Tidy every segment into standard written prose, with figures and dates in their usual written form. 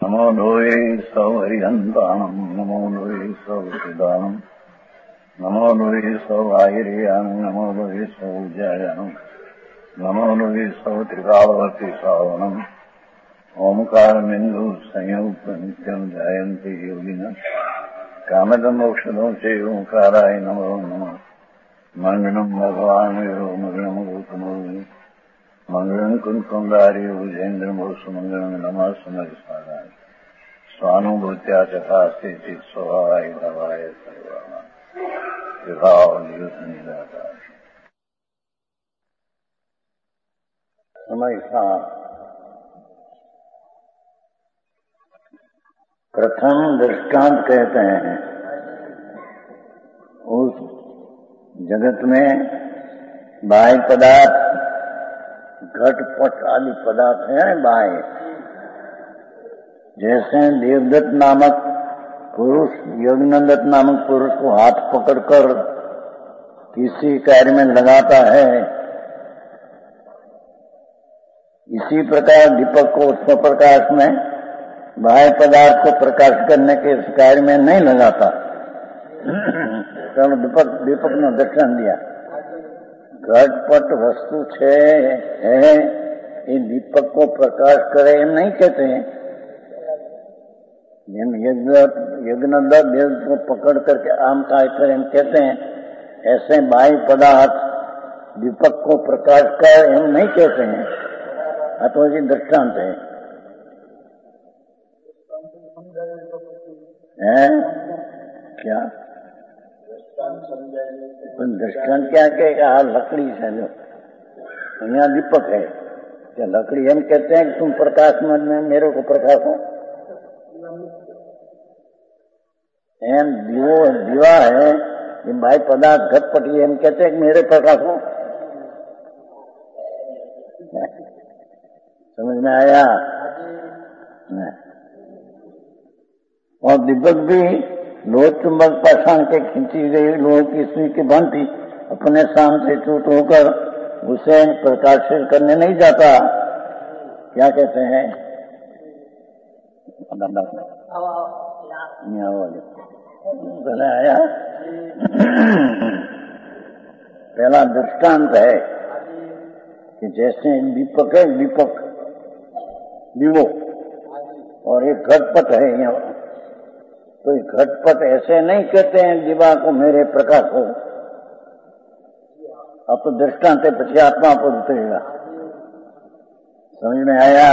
नमो लोये सौहरिहन्ताणम् नमो लोये सौहृदानम् नमो लोये सौभागिर्यानम् नमो लोये सौजायानम् नमो लोये सौत्रिकालवर्ति सावनम् ओंकारमिन्दु संयुक्त नित्यम् जायन्ति योगिनः कामदमोक्षदो च ओंकाराय नमो नमः मङ्गलम् भगवान् विरो मङ्गलम् गौतमो मंगलम कुंकुमधारी भुजेन्द्र सुमंगलम नमः सुमरिस्मराय स्वानुभूत्या तथा स्थिति स्वभावाय भवाय सर्वाणा विभाव निराकार समय था। प्रथम दृष्टांत कहते हैं उस जगत में बाह्य पदार्थ घटपट आदि पदार्थ हैं बाह्य, जैसे देवदत्त नामक पुरुष यज्ञदत्त नामक पुरुष को हाथ पकड़कर किसी कार्य में लगाता है, इसी प्रकार दीपक को उत्तर प्रकाश में बाह्य पदार्थ को प्रकाश करने के इस कार्य में नहीं लगाता। तो दीपक ने दर्शन दिया। घटपट वस्तु है ये दीपक को प्रकाश करे एम नहीं कहते हैं। यज्ञदत्त देव को पकड़ करके आम का करे एम कहते हैं, ऐसे बाह्य पदार्थ दीपक को प्रकाश कर एम नहीं कहते हैं। अथवा जी दृष्टांत है क्या दृष्टांत क्या कहेगा? लकड़ी से जो यहाँ दीपक है क्या लकड़ी हम कहते हैं कि तुम प्रकाश में मेरे को प्रकाश हो? एम दीवा है ये भाई पदार्थ घटपटी हम कहते हैं कि मेरे प्रकाश हो। समझ में आया? और दीपक भी लोह चुंबक पाषाण के खींची गई लोह की सुई की भांति अपने सामने चूट होकर उसे प्रकाशित करने नहीं जाता। क्या कहते हैं? आया पहला दृष्टांत है कि जैसे दीपक है दीपक दीवो और एक घटपट है यहाँ, तो घटपट ऐसे नहीं कहते हैं दीवा को मेरे प्रकाश हो। अब तो दृष्टांत है पछी आत्मा को उतरेगा। समझ में आया?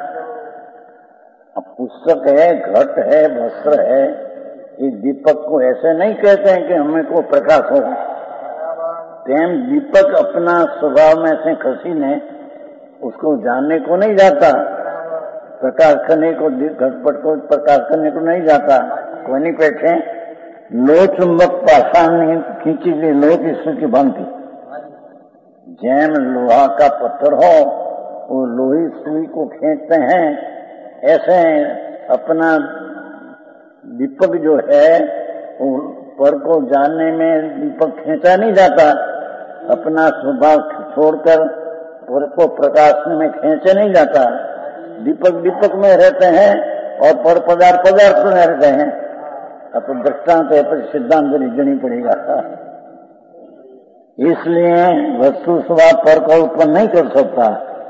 अब पुस्तक है घट है वस्त्र है, ये दीपक को ऐसे नहीं कहते हैं कि हमें को प्रकाश हो। तेम दीपक अपना स्वभाव में से खसी ने उसको जानने को नहीं जाता, प्रकाश करने को घटपट को प्रकाश करने को नहीं जाता। कोई नहीं बैठे लोह चुंबक पाषाण खींची गई लोह की सुई की भांति, जैम लोहा का पत्थर हो वो लोही सुई को खींचते हैं, ऐसे अपना दीपक जो है वो पर को जानने में दीपक खींचा नहीं जाता, अपना स्वभाव छोड़कर पर को प्रकाश में खींचे नहीं जाता। दीपक दीपक में रहते हैं और पर पदार्थ पदार्थ में रहते हैं। अब तो दृष्टांत है पर सिद्धांत रीजनी पड़ेगा। इसलिए वस्तु स्वभाव पर को उत्पन्न नहीं कर सकता।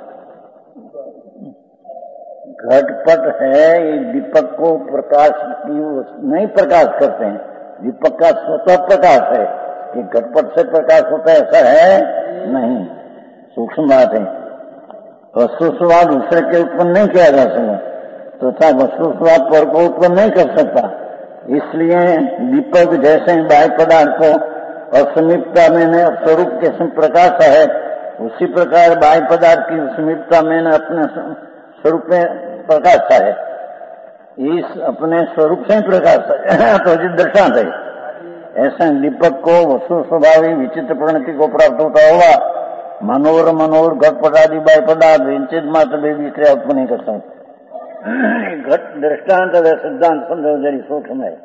घटपट है ये दीपक को प्रकाश नहीं प्रकाश करते हैं, दीपक का स्वतः प्रकाश है। कि घटपट से प्रकाश होता है ऐसा है नहीं, सूक्ष्म बात है। वस्तु स्वभाव दूसरे के उत्पन्न नहीं किया जा सकता, तो था वस्तु स्वभाव पर को उत्पन्न नहीं कर सकता। इसलिए दीपक जैसे बाह्य पदार्थ को असमीपता में स्वरूप के प्रकाश है, उसी प्रकार बाह्य पदार्थ की समीपता में अपने स्वरूप में प्रकाश है। इस अपने स्वरूप से ही प्रकाश है। तो दृष्टांत है ऐसे दीपक को वस्तु स्वभावी विचित्र प्रकृति को प्राप्त होता होगा। मनोर घटपट आदि बाह्य पदार्थ विचित मात्र भी क्रिया उत्पन्न नहीं कर सकते। घट दृष्टांत सिद्धांत समझो जरी सूक्ष्म है।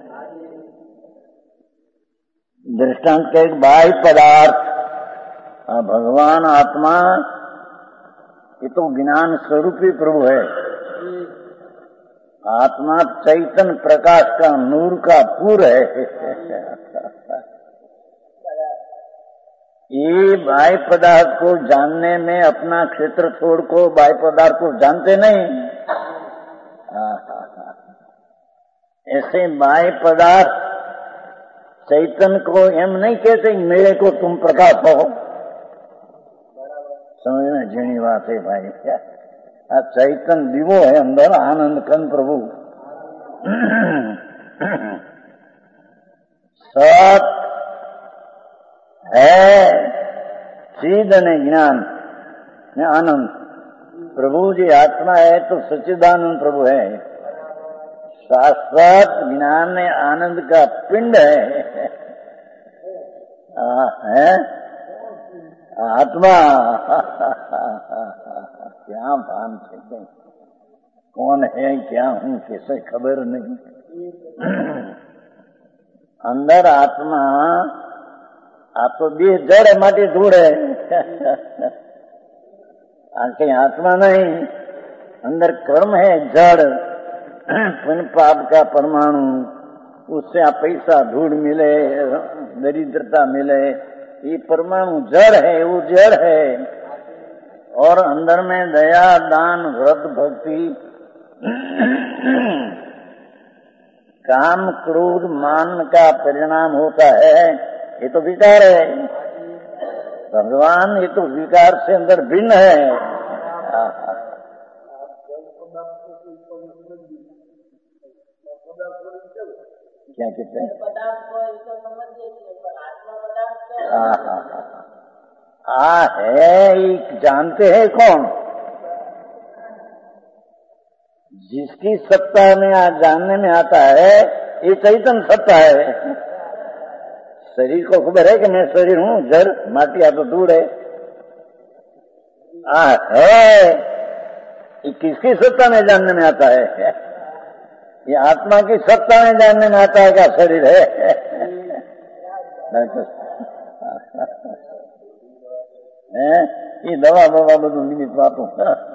दृष्टांत के एक बाह्य पदार्थ भगवान आत्मा ये तो ज्ञान स्वरूपी प्रभु है। आत्मा चैतन्य प्रकाश का नूर का पूर है। ये बाह्य पदार्थ को जानने में अपना क्षेत्र छोड़ को बाह्य पदार्थ को जानते नहीं। ऐसे बाह्य पदार्थ चैतन्य को एम नहीं कहते मेरे को तुम प्रकाश हो। समझ में झीणी बात है भाई। क्या चैतन्य दिवो है अंदर आनंद कन प्रभु। सत है चिद ने ज्ञान ने आनंद। प्रभु जी आत्मा है तो सच्चिदानंद प्रभु है। शाश्वत ज्ञान ने आनंद का पिंड है। आत्मा क्या भान थे कौन है क्या हूँ कैसे खबर नहीं। अंदर आत्मा आप तो देह जड़ है माटी धूड़ है। कहीं आत्मा नहीं अंदर कर्म है जड़ पुण्य पाप का परमाणु। उससे आप पैसा धूड़ मिले दरिद्रता मिले ये परमाणु जड़ है वो जड़ है। और अंदर में दया दान व्रत भक्ति काम क्रोध मान का परिणाम होता है। ये तो विकार है। भगवान ये तो विकार से अंदर भिन्न है। क्या कहते हैं है जानते हैं कौन जिसकी सत्ता में जानने में आता है ये चैतन्य सत्ता है। शरीर को खबर है कि मैं शरीर हूँ जड़ माटी तो दूर है। ये किसकी सत्ता में जानने में आता है? ये आत्मा की सत्ता में जानने में आता है क्या शरीर है? ये दवा बवा બધું નિમિત્ત વાતો।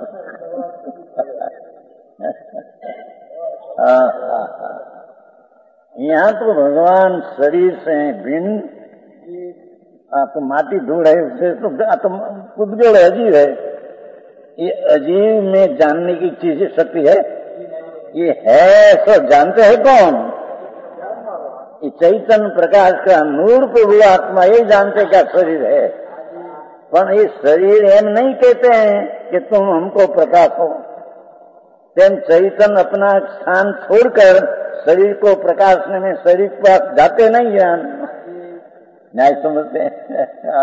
यहाँ तो भगवान शरीर से भिन्न तो माटी धूड़ है उससे तो पुद्गल अजीब है। ये अजीब में जानने की चीज शक्ति है। ये है सो जानते हैं कौन? ये चैतन्य प्रकाश का नूर प्रभु आत्मा ये जानते क्या शरीर है। पर ये शरीर एम नहीं कहते हैं कि तुम हमको प्रकाश हो। तेम चैतन्य अपना स्थान छोड़कर शरीर को प्रकाशने में शरीर के पास जाते नहीं ज्ञान न्याय समझते हैं।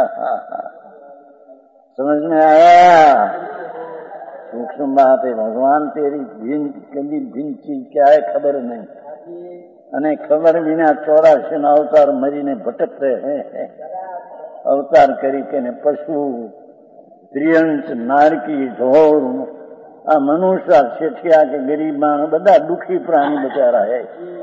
समझ में आया? सूक्ष्म बात है। भगवान तेरी भिन्न चीज क्या है खबर नहीं। અને ખબર વિના 84 અવતાર મરીને ભટકતે હે। અવતાર કરી કે પશુ ત્રિયંશ નારકી ઢોર આ મનુષ્ય શેઠિયા કે ગરીબ માણસ બધા દુઃખી પ્રાણી બચારા હે।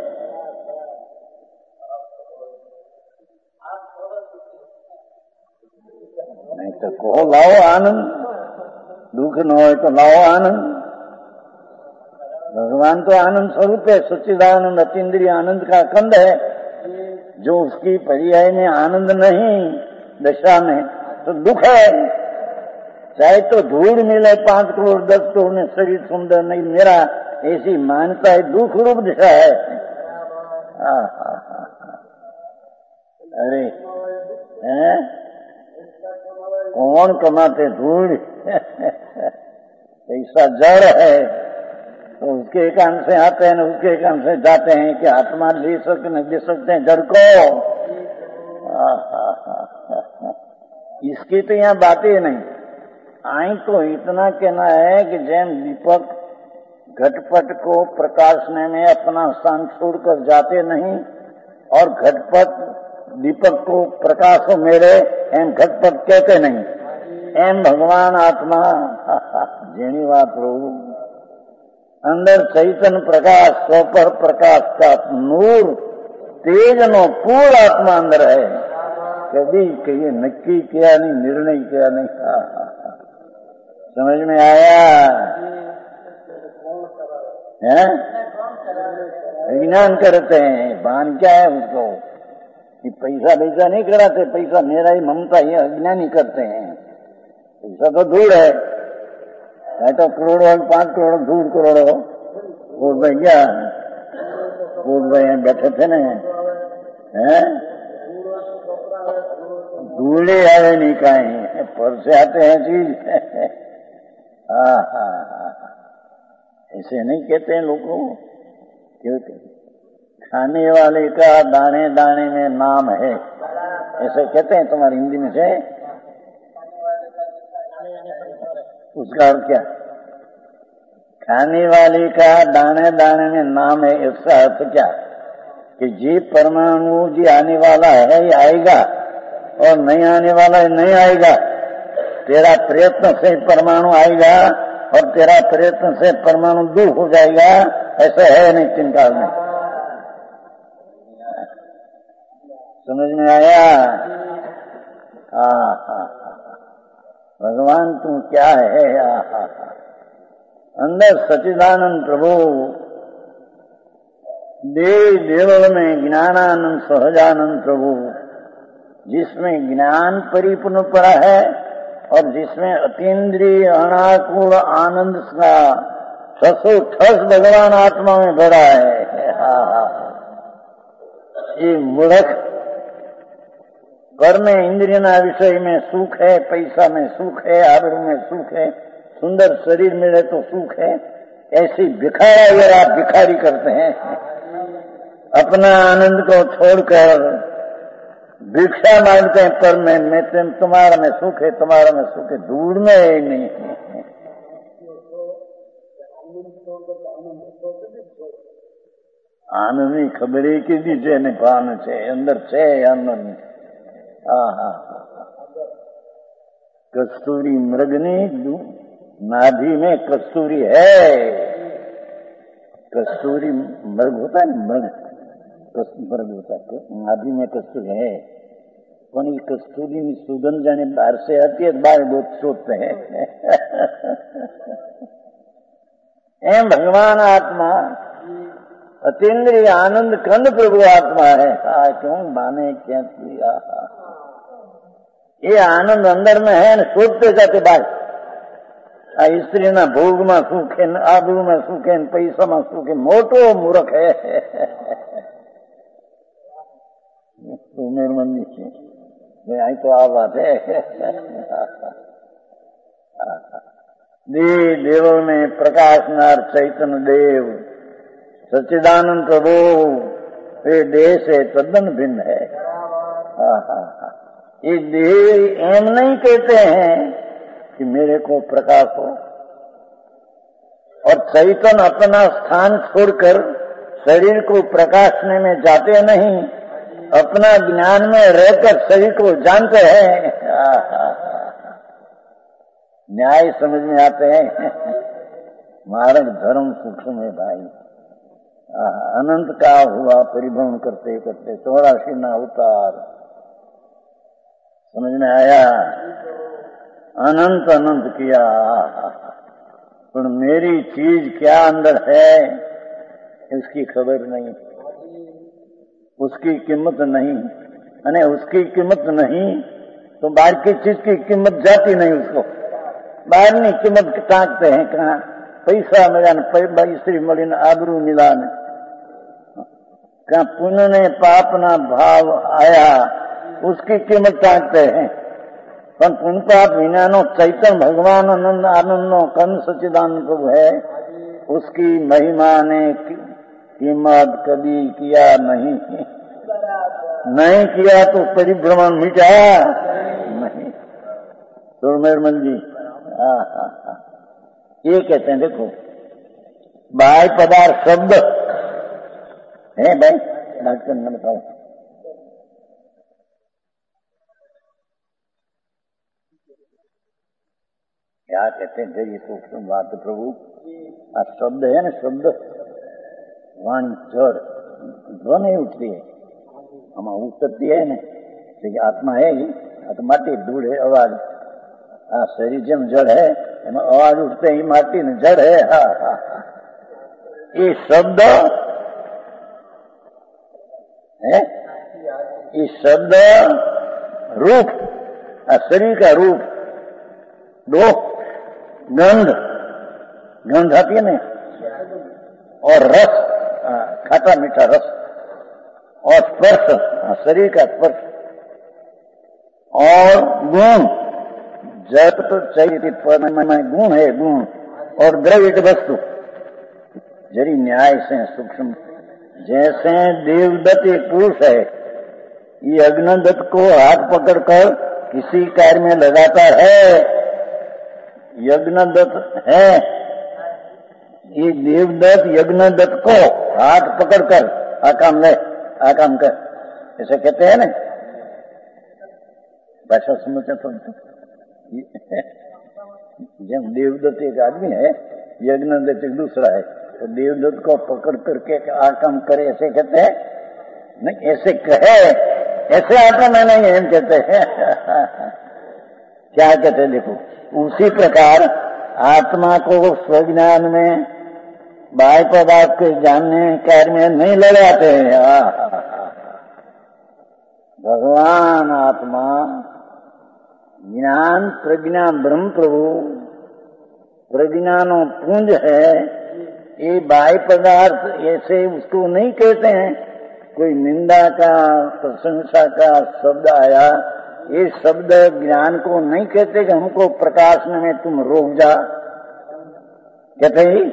नहीं तो कहो लाओ आनंद। दुख न हो तो लाओ आनंद। भगवान तो आनंद स्वरूप है। सच्चिदानंद अतीन्द्रिय आनंद का कंद है। जो उसकी पर्याय में आनंद नहीं दशा में तो दुख है। चाहे तो धूल मिले 5 करोड़ 10 करोड़ में शरीर सुंदर नहीं मेरा ऐसी मान्यता है दुख रूप दशा है। अरे है? कौन कमाते धूल? ऐसा जड़ है तो उसके काम से आते हैं उसके काम से जाते हैं कि आत्मा ले सकते नहीं दे सकते हैं जड़ को। इसकी तो यहाँ बातें नहीं आई। तो इतना कहना है कि जैन दीपक घटपट को प्रकाशने में अपना स्थान छोड़कर जाते नहीं और घटपट दीपक को प्रकाश मेरे एम घटपट कहते नहीं। एम भगवान आत्मा जेनी बात रो अंदर चैतन्य प्रकाश स्वपर प्रकाश का नूर तेज नो पूर्ण आत्मा अंदर है। कभी कहिए नक्की किया नहीं निर्णय किया नहीं। समझ में आया है? अज्ञान करते हैं। भान क्या है उसको कि पैसा वैसा नहीं कराते, पैसा मेरा ही ममता ही अज्ञानी करते हैं। पैसा तो दूर है तो करोड़ों 5 करोड़ दूर करोड़ों वोट भैया वोट भाई बैठे थे ना है दूल्हे आए नहीं कहीं पर से आते हैं चीज। ऐसे नहीं कहते हैं लोगों क्योंकि खाने वाले का दाने दाने में नाम है, ऐसे कहते हैं तुम्हारी हिंदी में से। उसका अर्थ क्या? खाने वाले का दाने दाने में नाम है, इसका अर्थ क्या कि जी परमाणु जी आने वाला है ये आएगा और नहीं आने वाला है नहीं आएगा। तेरा प्रयत्न से परमाणु आएगा और तेरा प्रयत्न से परमाणु दूर हो जाएगा, ऐसा है नहीं तीन काल में। समझ में आया? भगवान तू क्या है? अंदर सच्चिदानंद प्रभु, देव देवल में ज्ञानानंद सहजानंद प्रभु, जिसमें ज्ञान परिपूर्ण पड़ा है और जिसमें अतीन्द्रिय अनाकुल आनंद का ठस भगवान आत्मा में भरा है। ये मूर्ख कर्म इंद्रिय विषय में सुख है, पैसा में सुख है, आबरू में सुख है, सुंदर शरीर मिले तो सुख है, ऐसी भिखारा अगर आप भिखारी करते हैं, अपना आनंद को छोड़कर भिक्षा मांगते हैं पर मैं तुम्हारा में सुख है, तुम्हारा में सुख है, दूर में ही नहीं है। आनंद खबरे की दीजिए ने पान છે અંદર છે આનંદ। कस्तूरी मृगनी नाभि में कस्तूरी है। कस्तूरी मृग होता है, मृग होता है, नाभि में कस्तूरी है। પણ એ કસ્તુરીની સુગંધ જાણે બહાર से आती है, बाहर बहुत शोधते हैं। एम भगवान आत्मा अतीन्द्रिय आनंद कंद प्रभु आत्मा है। क्यों माने क्या किया? ये आनंद अंदर में है न शोधते जाते बाहर। स्त्री ना भोग में सुख है, आबरू में सुख है, पैसा में सुख है, मोटो मूर्ख है। मेरे मन में आई तो आ बात है। देवल में प्रकाश नार चैतन्य देव सच्चिदानंद प्रभु, ये देह से तद्दन भिन्न है। ये देह एम नहीं कहते हैं कि मेरे को प्रकाश हो, और चैतन्य अपना स्थान छोड़कर शरीर को प्रकाशने में जाते नहीं, अपना ज्ञान में रहकर शरीर को जानते हैं। न्याय समझ में आते हैं। मार्ग धर्म सूक्ष्म है भाई। अनंत का हुआ परिभ्रमण करते करते 84 ना अवतार। समझ में आया? अनंत अनंत किया, पर मेरी चीज क्या अंदर है उसकी खबर नहीं, उसकी कीमत नहीं। अने उसकी कीमत नहीं तो बाहर की चीज की कीमत जाती नहीं उसको। बाहर नहीं कीमत टाँकते हैं, कहाँ पैसा मिला न स्त्री मिली न आबरू मिला न, कहाँ पुण्य ने पाप ना भाव आया उसकी कीमत टाँकते हैं। पर पुण्य पाप विना चैतन्य भगवान आनंद आनंद कंद सच्चिदानंद प्रभु है, उसकी महिमा ने कीमत कभी किया नहीं। नहीं किया तो परिभ्रमण मिटा नहीं। तो मेरमल जी ये कहते हैं, देखो बाह्य पदार्थ शब्द है भाई, डॉक्टर ने बताओ। क्या कहते हैं ये सूक्ष्म बात प्रभु? शब्द है ना, शब्द वाणी जड़ जो नहीं उठती है, हम उठती है ना, लेकिन आत्मा है ही तो माटी धूल है, आवाज शरीर जम जड़ है, एम आवाज उठते ही माटी ने जड़ है। ये शब्द है, ये शब्द रूप, शरीर का रूप, दो गंध, गंध आती है ना, और रस, खट्टा मीठा रस, और स्पर्श, शरीर का स्पर्श, और गुण, जप तो चाहिए, गुण है गुण, और द्रव्य वस्तु, जरी न्याय से सूक्ष्म। जैसे देवदत्त एक पुरुष है, ये अग्नदत्त को हाथ पकड़कर किसी कार्य में लगाता है, यज्ञदत्त है, ये देवदत्त यज्ञदत्त को हाथ पकड़कर आकाम ले, आकाम कर, ऐसे कहते हैं ना, भाषा समझते तुम तो। जब देवदत्त एक आदमी है, यज्ञदत्त एक दूसरा है, तो देवदत्त को पकड़ करके आकाम करे, ऐसे कहते हैं नहीं, ऐसे कहे, ऐसे आता मैं नहीं है, कहते हैं। क्या कहते हैं देखो, उसी प्रकार आत्मा को स्वज्ञान में बाह्य पदार्थ के जानने कार्य में नहीं लगाते हैं। भगवान आत्मा ज्ञान प्रज्ञा ब्रह्म प्रभु प्रज्ञानो पुंज है, ये बाह्य पदार्थ ऐसे उसको नहीं कहते हैं। कोई निंदा का प्रशंसा का शब्द आया, ये शब्द ज्ञान को नहीं कहते कि हमको प्रकाशने में तुम रोक जा, कहते ही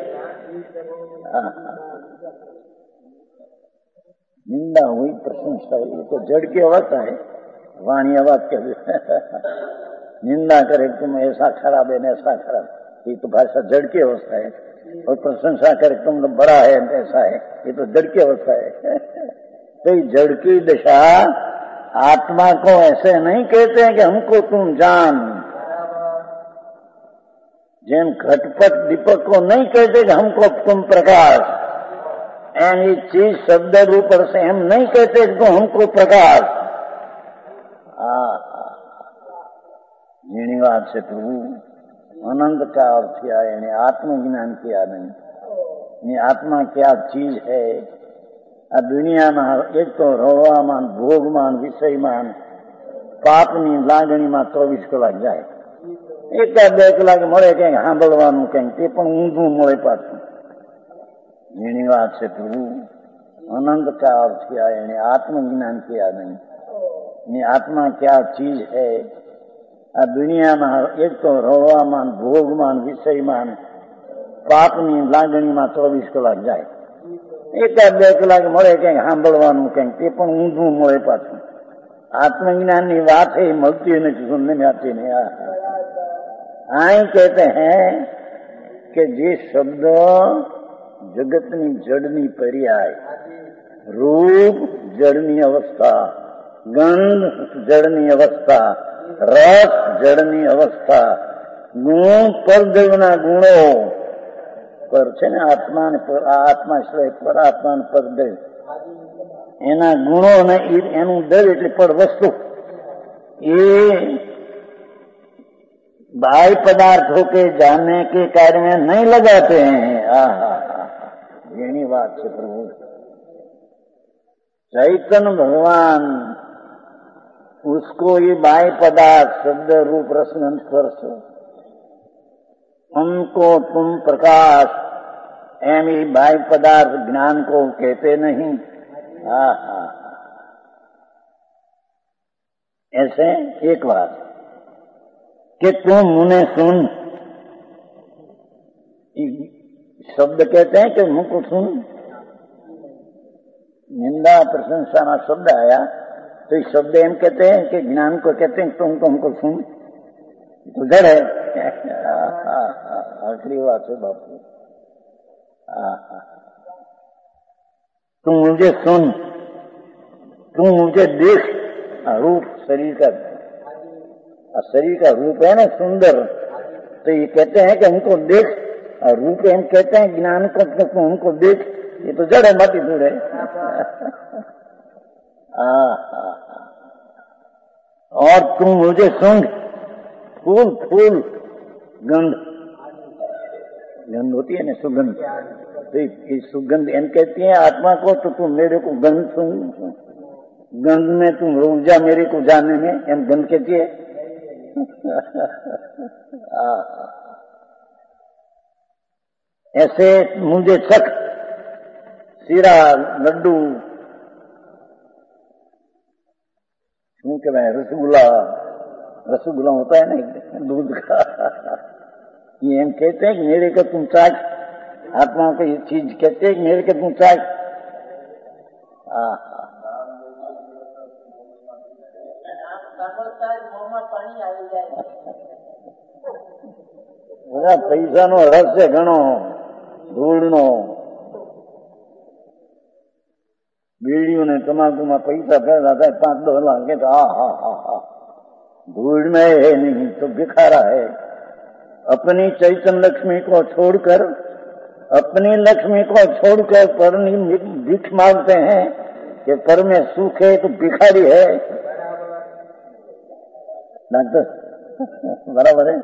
निंदा हुई प्रशंसा हुई, ये तो जड़ की अवस्था है, वाणी आवाज के निंदा करे तुम ऐसा खराब है ऐसा खराब, ये तो भाषा जड़ की अवस्था है, और प्रशंसा करे तुम लोग बड़ा है ऐसा है, ये तो जड़ की अवस्था है। तो जड़ की दशा आत्मा को ऐसे नहीं कहते हैं कि हमको तुम जान, जिन घटपट दीपक को नहीं कहते कि हमको तुम प्रकाश, ये चीज शब्द रूप से हम नहीं कहते कि हमको प्रकाश। जीणीवाद से प्रभु अनंत का अर्थ किया, यानी आत्मज्ञान किया नहीं, ये आत्मा क्या चीज है। आ दुनिया में एक तो रोवामान, भोगमान, विषयमान, पापनी लागणीમાં 24 કલાક જાય, એકાદ બે કલાક મળે કંઈક સાંભળવાનું કંઈક, તે પણ ઊંધું મળે પાછું। એની વાત છે પ્રભુ अनंत का अर्थ किया, यानी आत्मज्ञान किया नहीं, ये आत्मा क्या चीज है। आ दुनिया में एक तो रोवामान, भोगमान, विषयमान, पापनी लागणीમાં 24 કલાક જાય, એકાદ બે કલાક મળે કંઈક સાંભળવાનું કંઈક, તે પણ ઊંધું મળે પાછું। आत्मज्ञान की बात है, મળતી નથી, सुनने में आती नहीं। आई कहते हैं कि जे शब्द जगतनी जड़नी पर्याय, रूप जड़नी अवस्था, गंध जड़नी अवस्था, रस जड़नी अवस्था, गुण परदेवना गुणो पर છે ને આત્મા ને આત્મા સિવાય પરાત્મા ને પરદેવ, એના ગુણો ને એનું દેવ એટલે પર વસ્તુ, ये बाह्य पदार्थों के जानने के कार्य में नहीं लगाते हैं। यही बात है प्रभु। चैतन्य भगवान उसको ये बाह्य पदार्थ शब्द रूप रसगंध स्पर्श, उनको तुम प्रकाश एम ये बाह्य पदार्थ ज्ञान को कहते नहीं। ऐसे एक बात कि तुम मुने सुन, शब्द कहते हैं कि मुंह को सुन, निंदा प्रशंसा ना शब्द आया तो इस शब्द एम कहते हैं कि ज्ञान को कहते हैं तुम हमको सुन, तो डर है। आखिरी बात है बापू, तुम मुझे सुन, तुम मुझे देख, रूप शरीर का, शरीर का रूप है ना सुंदर, तो ये कहते हैं कि हमको देख, और रूप हम कहते हैं ज्ञान को तुम हमको देख, ये तो जड़ है, माटी दूर है। और तुम मुझे सुन, फूल गंध, गंध होती है ना सुगंध, तो ये सुगंध एम कहती है आत्मा को, तो तुम मेरे को गंध सुन, गंध में तुम रुक जा मेरे को जाने में, एम गंध कहती है। ऐसे मुझे चख, सीरा, लड्डू, શું કહેવાય, રસગુલ્લા, रसगुल्ला होता है ना दूध का, ये हम कहते हैं कि मेरे को तुम चाक, आत्माओं को ये चीज कहते हैं कि मेरे को तुम चाक। पैसा नो रस है घणो, धूल नो, बीड़ियों ने तमाकू में पैसा पैदा था 5-10 लाख के, तो धूल में है नहीं तो भिखारा है। अपनी चैतन्य लक्ष्मी को छोड़कर, अपनी लक्ष्मी को छोड़कर पर भीख मांगते हैं कि पर में सुख है तो भिखारी है। डॉक्टर बराबर है।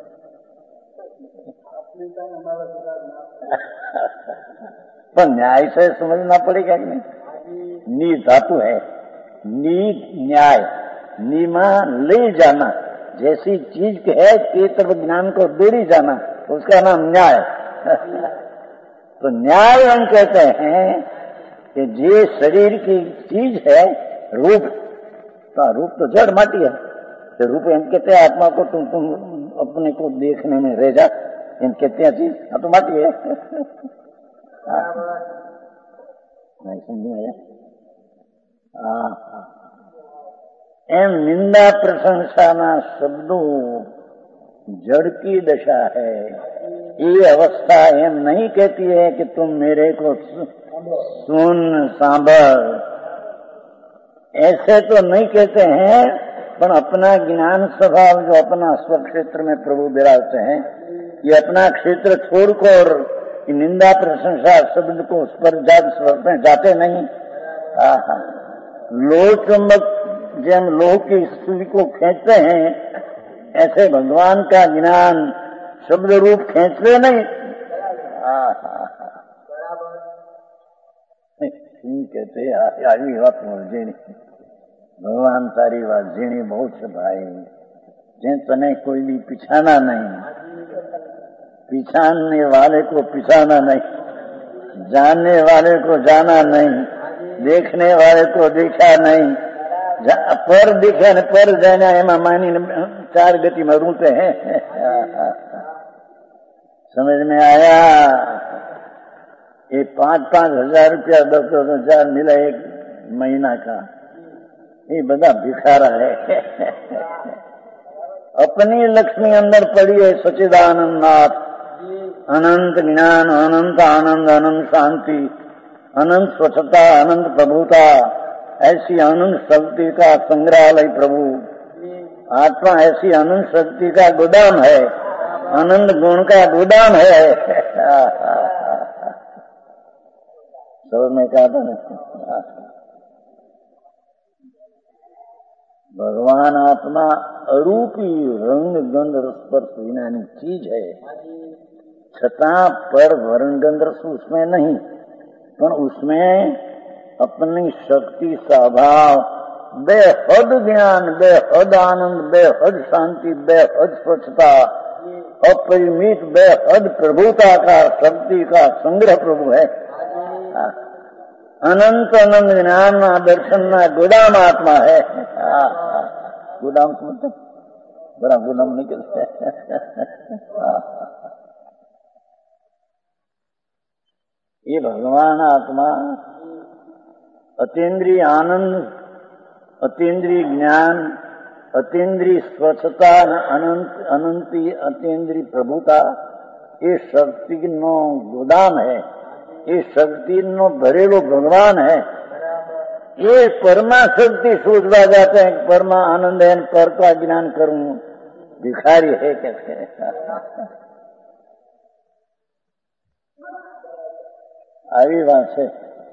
पर न्याय से समझना पड़ेगा कि नहीं। नी धातु है, नी न्याय, नीमा ले जाना, जैसी चीज है केतव ज्ञान को दौड़ी जाना, उसका नाम न्याय। तो न्याय हम कहते हैं कि जे शरीर की चीज है रूप, तो रूप तो जड़ माटी है, तो रूप हम कहते हैं आत्मा को तुम अपने को देखने में रह जा, इन कहते हैं चीज तो माटी है। नहीं समझ में आया। एम निंदा प्रशंसा ना शब्दों जड़ की दशा है। ये अवस्था एम नहीं कहती है कि तुम मेरे को सुन सांभर, ऐसे तो नहीं कहते हैं, पर अपना ज्ञान स्वभाव जो अपना स्वक्षेत्र में प्रभु विराजते हैं, ये अपना क्षेत्र छोड़कर निंदा प्रशंसा शब्द को उस पर जाते नहीं। लोह चुंबक जब लोह की सुई को खींचते हैं, ऐसे भगवान का ज्ञान शब्द रूप खींचते नहीं। कहते आई बात जीणी भगवान तारी बात जीणी बहुत से भाई, जे तने कोई भी पिछाना नहीं, पिछाने वाले को पिछाना नहीं, जानने वाले को जाना नहीं, देखने वाले को देखा नहीं, पर दिखे न पर जाना, एमा मानी 4 गति में रूते हैं। समझ में आया। ये 5-5 हजार रुपया 10-10 हजार मिला एक महीना का, ये बड़ा भिखारा है। अपनी लक्ष्मी अंदर पड़ी है सच्चिदानंद नाथ, अनंत ज्ञान, अनंत आनंद, अनंत शांति, अनंत स्वच्छता, अनंत प्रभुता, ऐसी अनंत शक्ति का संग्रहालय प्रभु। आत्मा ऐसी अनंत शक्ति का गोदाम है, अनंत गुण का गोदाम है। सब में कहा था ना, भगवान आत्मा अरूपी रंग गंध स्पर्श विनानी चीज है, छता पर वर्ण गंध उसमें नहीं, पर उसमें अपनी शक्ति स्वभाव, बेहद ज्ञान, बेहद आनंद, बेहद शांति, बेहद स्वच्छता, अपरिमित बेहद प्रभुता का शक्ति का संग्रह प्रभु है। अनंत अनंत ज्ञान दर्शन गोदाम आत्मा है। गोदाम मतलब बड़ा गोदाम नहीं कहते। ये भगवान आत्मा अतीन्द्रिय आनंद, अतीन्द्रिय ज्ञान, अतीन्द्रिय स्वच्छता, अनंती अतीन्द्रिय प्रभुता, ये शक्ति नो गोदाम है, ये शक्ति नो भरेलो भगवान है। ये परमा शक्ति सोचवा जाते हैं, परमा आनंद है, पर का ज्ञान करूं, भिखारी है कैसे। આવી વાત છે।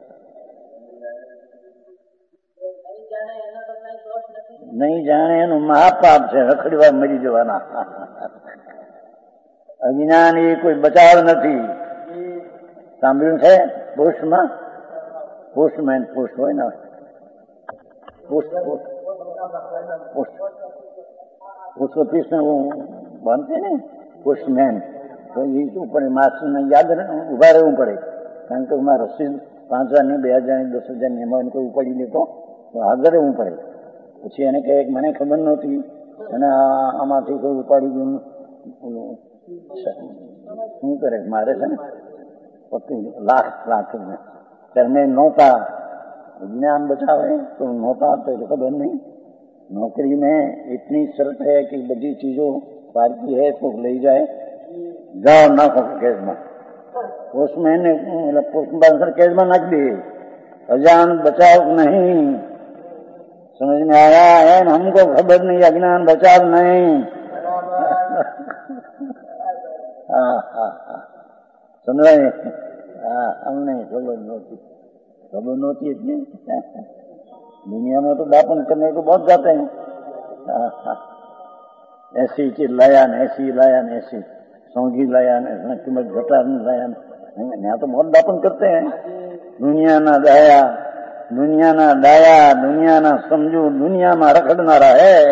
नहीं जाने एनु महापाप है, रखड़वा मरी जवाना। अज्ञान ये कोई बचाव नहीं। સાંભળ્યું છે પોસ્ટમાં? પોસ્ટમેન પોસ્ટ હોય ને, પોસ્ટ ઓફિસમાં બનશે ને પોસ્ટમેન, તો એ શું પડે, માસ્ટરને યાદ ઉભા રહેવું પડે, કારણ કે એમાં રસીદ 5,000ની 2,000ની 10,000ની એમાં કોઈ ઉપાડી લેતો તો આગળ રહેવું પડે. પછી એને કહે મને ખબર નહોતી અને આમાંથી કોઈ ઉપાડી ગયું, શું કરે મારે છે ને લાખ ત્યારે મેં નહોતા, જ્ઞાન બચાવે તો नौता तो खबर नहीं। नौकरी में इतनी शर्त है कि बड़ी चीजों बाहर की है तो ले जाए, जाओ ना केस में, पोस्टमैन ने पोस्टमैन केस में नाच दिए, अजान बचाव नहीं, समझ में आया है न, हमको खबर नहीं, अज्ञान बचाव नहीं। हाँ हाँ हाँ समझ रहे, हाँ हमने खबर नहोती इतनी। दुनिया में तो दापन करने को बहुत जाते हैं, ऐसी चीज लाया न ऐसी लाया न ऐसी सौंगी लाया न कीमत घटा लाया, यहाँ तो बहुत दापन करते हैं। दुनिया ना दाया, दुनिया ना दाया, दुनिया ना समझू, दुनिया में रखड़ना रहा है।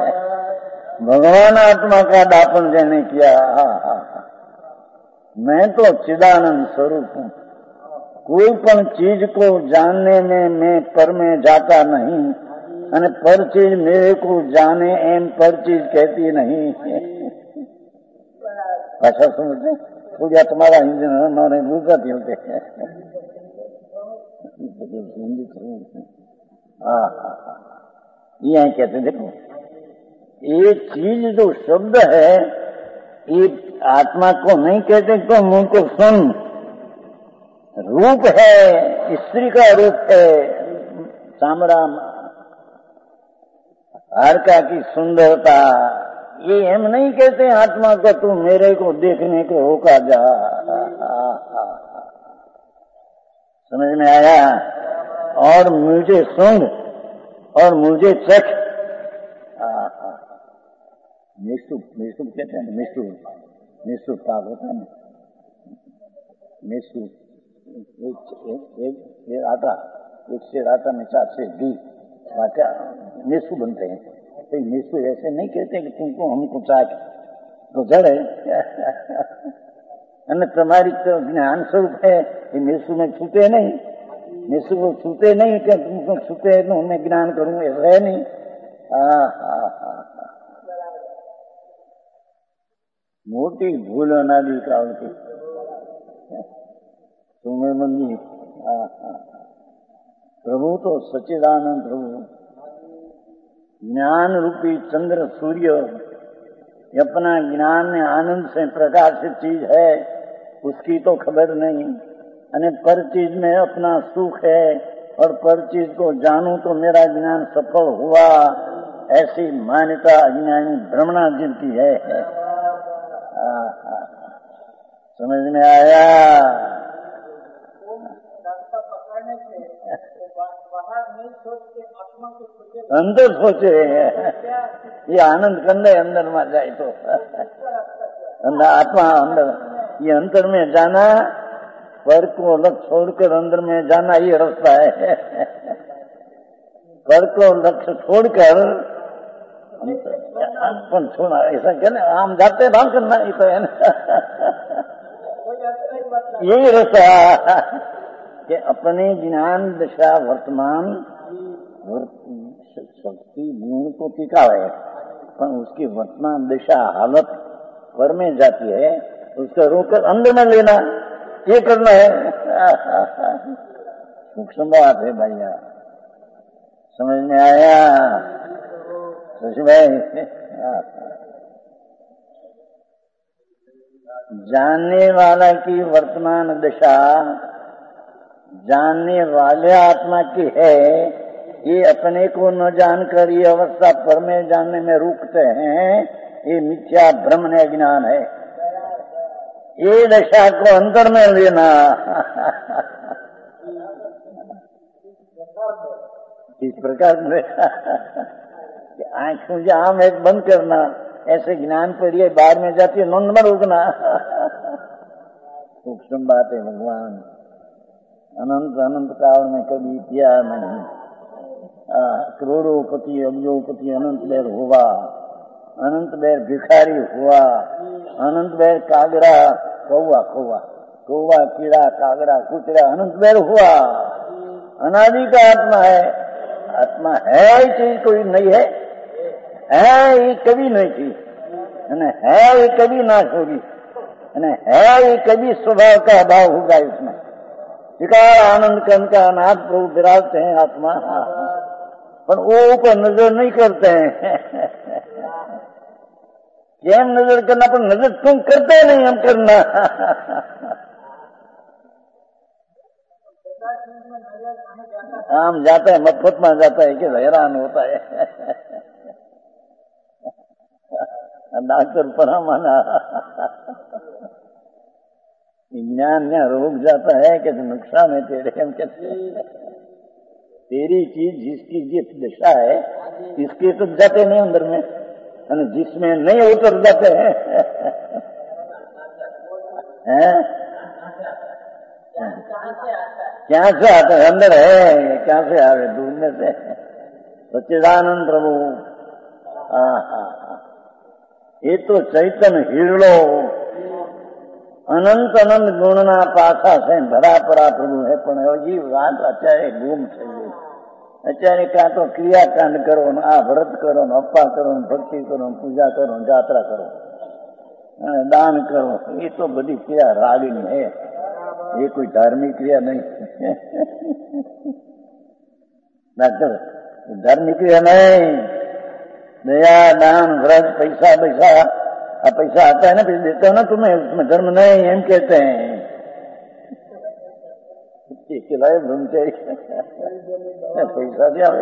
भगवान आत्मा का दापन जिन्हें किया, मैं तो चिदानंद स्वरूप हूँ, कोई पण चीज को जानने में मैं पर में जाता नहीं, અને पर चीज मेरे को जाने एम पर चीज कहती नहीं। अच्छा समझते पूजा तुम्हारा हिंदी हमारे गुजराती होते हैं। यहाँ कहते देखो, ये चीज जो शब्द है ये आत्मा को नहीं कहते, तो मुंह को सुन, रूप है, स्त्री का रूप है, चामड़ा हारका की सुंदरता, ये हम नहीं कहते आत्मा को तू मेरे को देखने को होका जा। समझ में आया? और मुझे सुन और मुझे चख। मिष्टु कहते हैं, मिष्टु पाक होता है ना, मिष्टु एक आटा, एक शेर आटा में 4 शेर घी, मिष्टु बनते हैं। तो मिष्टु ऐसे नहीं कहते कि तुमको हमको चाक तो जड़े અને તમારી તો જ્ઞાન સ્વરૂપ है, ये मिष्टु में छूते नहीं, मिष्टु को छूते नहीं कि तुमको छूते तो मैं ज्ञान करूँ, ऐसा है नहीं। मोटी भूल अनादि काल की तुम्हें मंदी। प्रभु तो सच्चिदानंद प्रभु, ज्ञान रूपी चंद्र सूर्य अपना ज्ञान में आनंद से प्रकाशित चीज है, उसकी तो खबर नहीं, अने पर चीज में अपना सुख है, और पर चीज को जानूं तो मेरा ज्ञान सफल हुआ, ऐसी मान्यता अज्ञानी भ्रमणाजीव की है। समझ में आया? अंदर सोचे, ये आनंद कंदे अंदर में जाए तो आत्मा अंदर, ये अंतर में जाना, पर को लक्ष्य छोड़कर अंदर में जाना, ये रास्ता है। पर को लक्ष्य छोड़कर अपन छोड़ा, ऐसा कहना आम जाते भाग करना, ये तो है ना, यही रास्ता कि अपने ज्ञान दशा वर्तमान शक्ति गुण को टिकावे, पर उसकी वर्तमान दिशा हालत पर में जाती है, उसका रोकर अंदर में लेना, ये करना है। सूक्ष्म बात है भैया, समझ में आया? जानने वाला की वर्तमान दिशा जानने वाले आत्मा की है, ये अपने को न जानकर ये अवस्था पर में जानने में रुकते हैं, ये मिथ्या भ्रम है, ज्ञान है। ये दशा को अंतर में लेना, इस प्रकार में आंख मुझे आम एक बंद करना, ऐसे ज्ञान पर ये बाहर में जाती है, नंद में रोकना, सूक्ष्म बात है भगवान। अनंत अनंत काल में कभी किया नहीं। करोड़ोपति अब्जोपति अनंत बेर हुआ, अनंत बेर भिखारी हुआ, अनंत बेर कागड़ा कौवा कौवा कौवा कीड़ा कागड़ा कुचड़ा अनंत बेर हुआ। अनादि का आत्मा है। आत्मा है ही चीज कोई नहीं है, ये कभी नहीं थी, है ये कभी नाश होगी, है ये कभी स्वभाव का अभाव होगा। इसमें विकार आनंद कन का अनाथ प्रभु विराजते हैं आत्मा, पर वो ऊपर नजर नहीं करते हैं। केम नजर करना, पर नजर तुम करते नहीं, हम करना। हम जाता है मफत में जाता है कि हैरान होता है। डॉक्टर परामाना ज्ञान या रोग जाता है कि नुकसान है तेरे, हम कहते तेरी चीज जिसकी जिस दिशा है इसके तो जाते नहीं अंदर में, जिसमें नहीं उतर जाते हैं। क्या से आता है? अंदर है, क्या से आवे? ढूंढने से। सच्चिदानंद प्रभु, ये तो चैतन्य हिरड़ो अनंत अनंत गुणना पासा से भरा परा प्रभु है। पण ये बात અત્યારે ગુમ થઈ ગઈ। અત્યારે કાં તો ક્રિયાકાંડ કરો, આ વ્રત કરો, અપ્પા કરો, ભક્તિ કરો, પૂજા કરો, જાત્રા કરો, દાન કરો, ये तो बड़ी क्रिया रागिनी है, ये कोई धार्मिक क्रिया नहीं। डॉक्टर धार्मिक क्रिया नहीं, दया दान व्रत पैसा पैसा, पैसा आता है ना, फिर देते हो ना तुम्हें, उसमें धर्म नहीं, हम कहते हैं खिलाए घूमते पैसा दिया।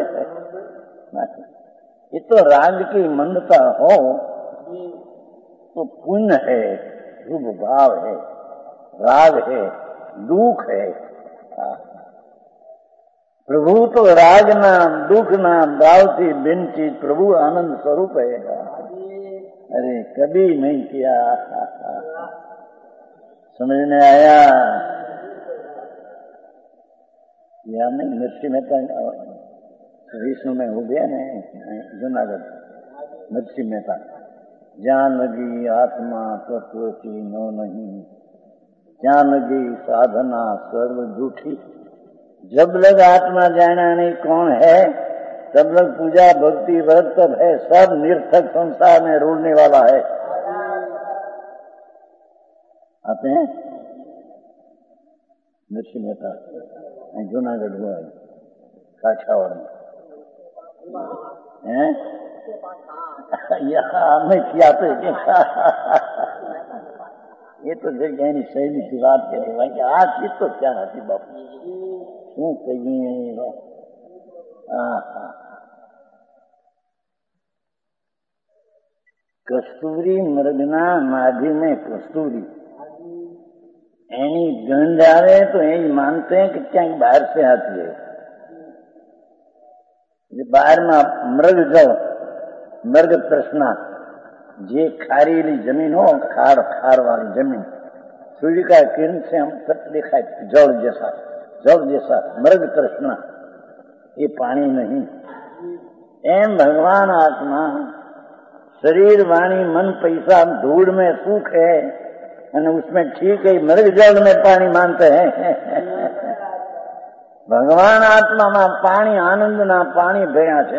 ये तो राग की मंदता हो तो पुण्य है, शुभ भाव है, राग है, दुख है। प्रभु तो राग नाम दुख नाम भाव से बिन चीज प्रभु आनंद स्वरूप है। अरे कभी नहीं किया, समझ में आया या नहीं? नरसिंह मेहता विष्णु में हो गया ना जूनागढ़, नरसिंह मेहता, जान लगी आत्मा तत्व की नो नहीं, जान लगी साधना सर्व झूठी। जब लग आत्मा जाना नहीं कौन है, तब लग पूजा भक्ति व्रत तब है, सब निर्थक संसार में रूढ़ने वाला है। आते हैं नरसिंह मेहता जूनागढ़ हुआ है, काठियावाड़ में है। यहाँ में किया तो ये तो जगह नहीं सही की बात करें भाई, आज की तो क्या आती बापू शू कहिए। कस्तूरी मृगना नाभि में कस्तूरी, एनी गंध आवे तो यही मानते हैं कि क्या बाहर से आती है। बाहर में मृग जल, मृग तृष्णा, जे खारीली जमीन हो, खार खार वाली जमीन, सूर्य का किरण से हम तट दिखाए जल जैसा, जल जैसा मृग तृष्णा, ये पानी नहीं। एम भगवान आत्मा शरीर वाणी मन पैसा धूड़ में सुख है, उसमें ठीक है, मृग जल में पानी मानते हैं। भगवान आत्मा में पानी आनंद ना पानी भया छे।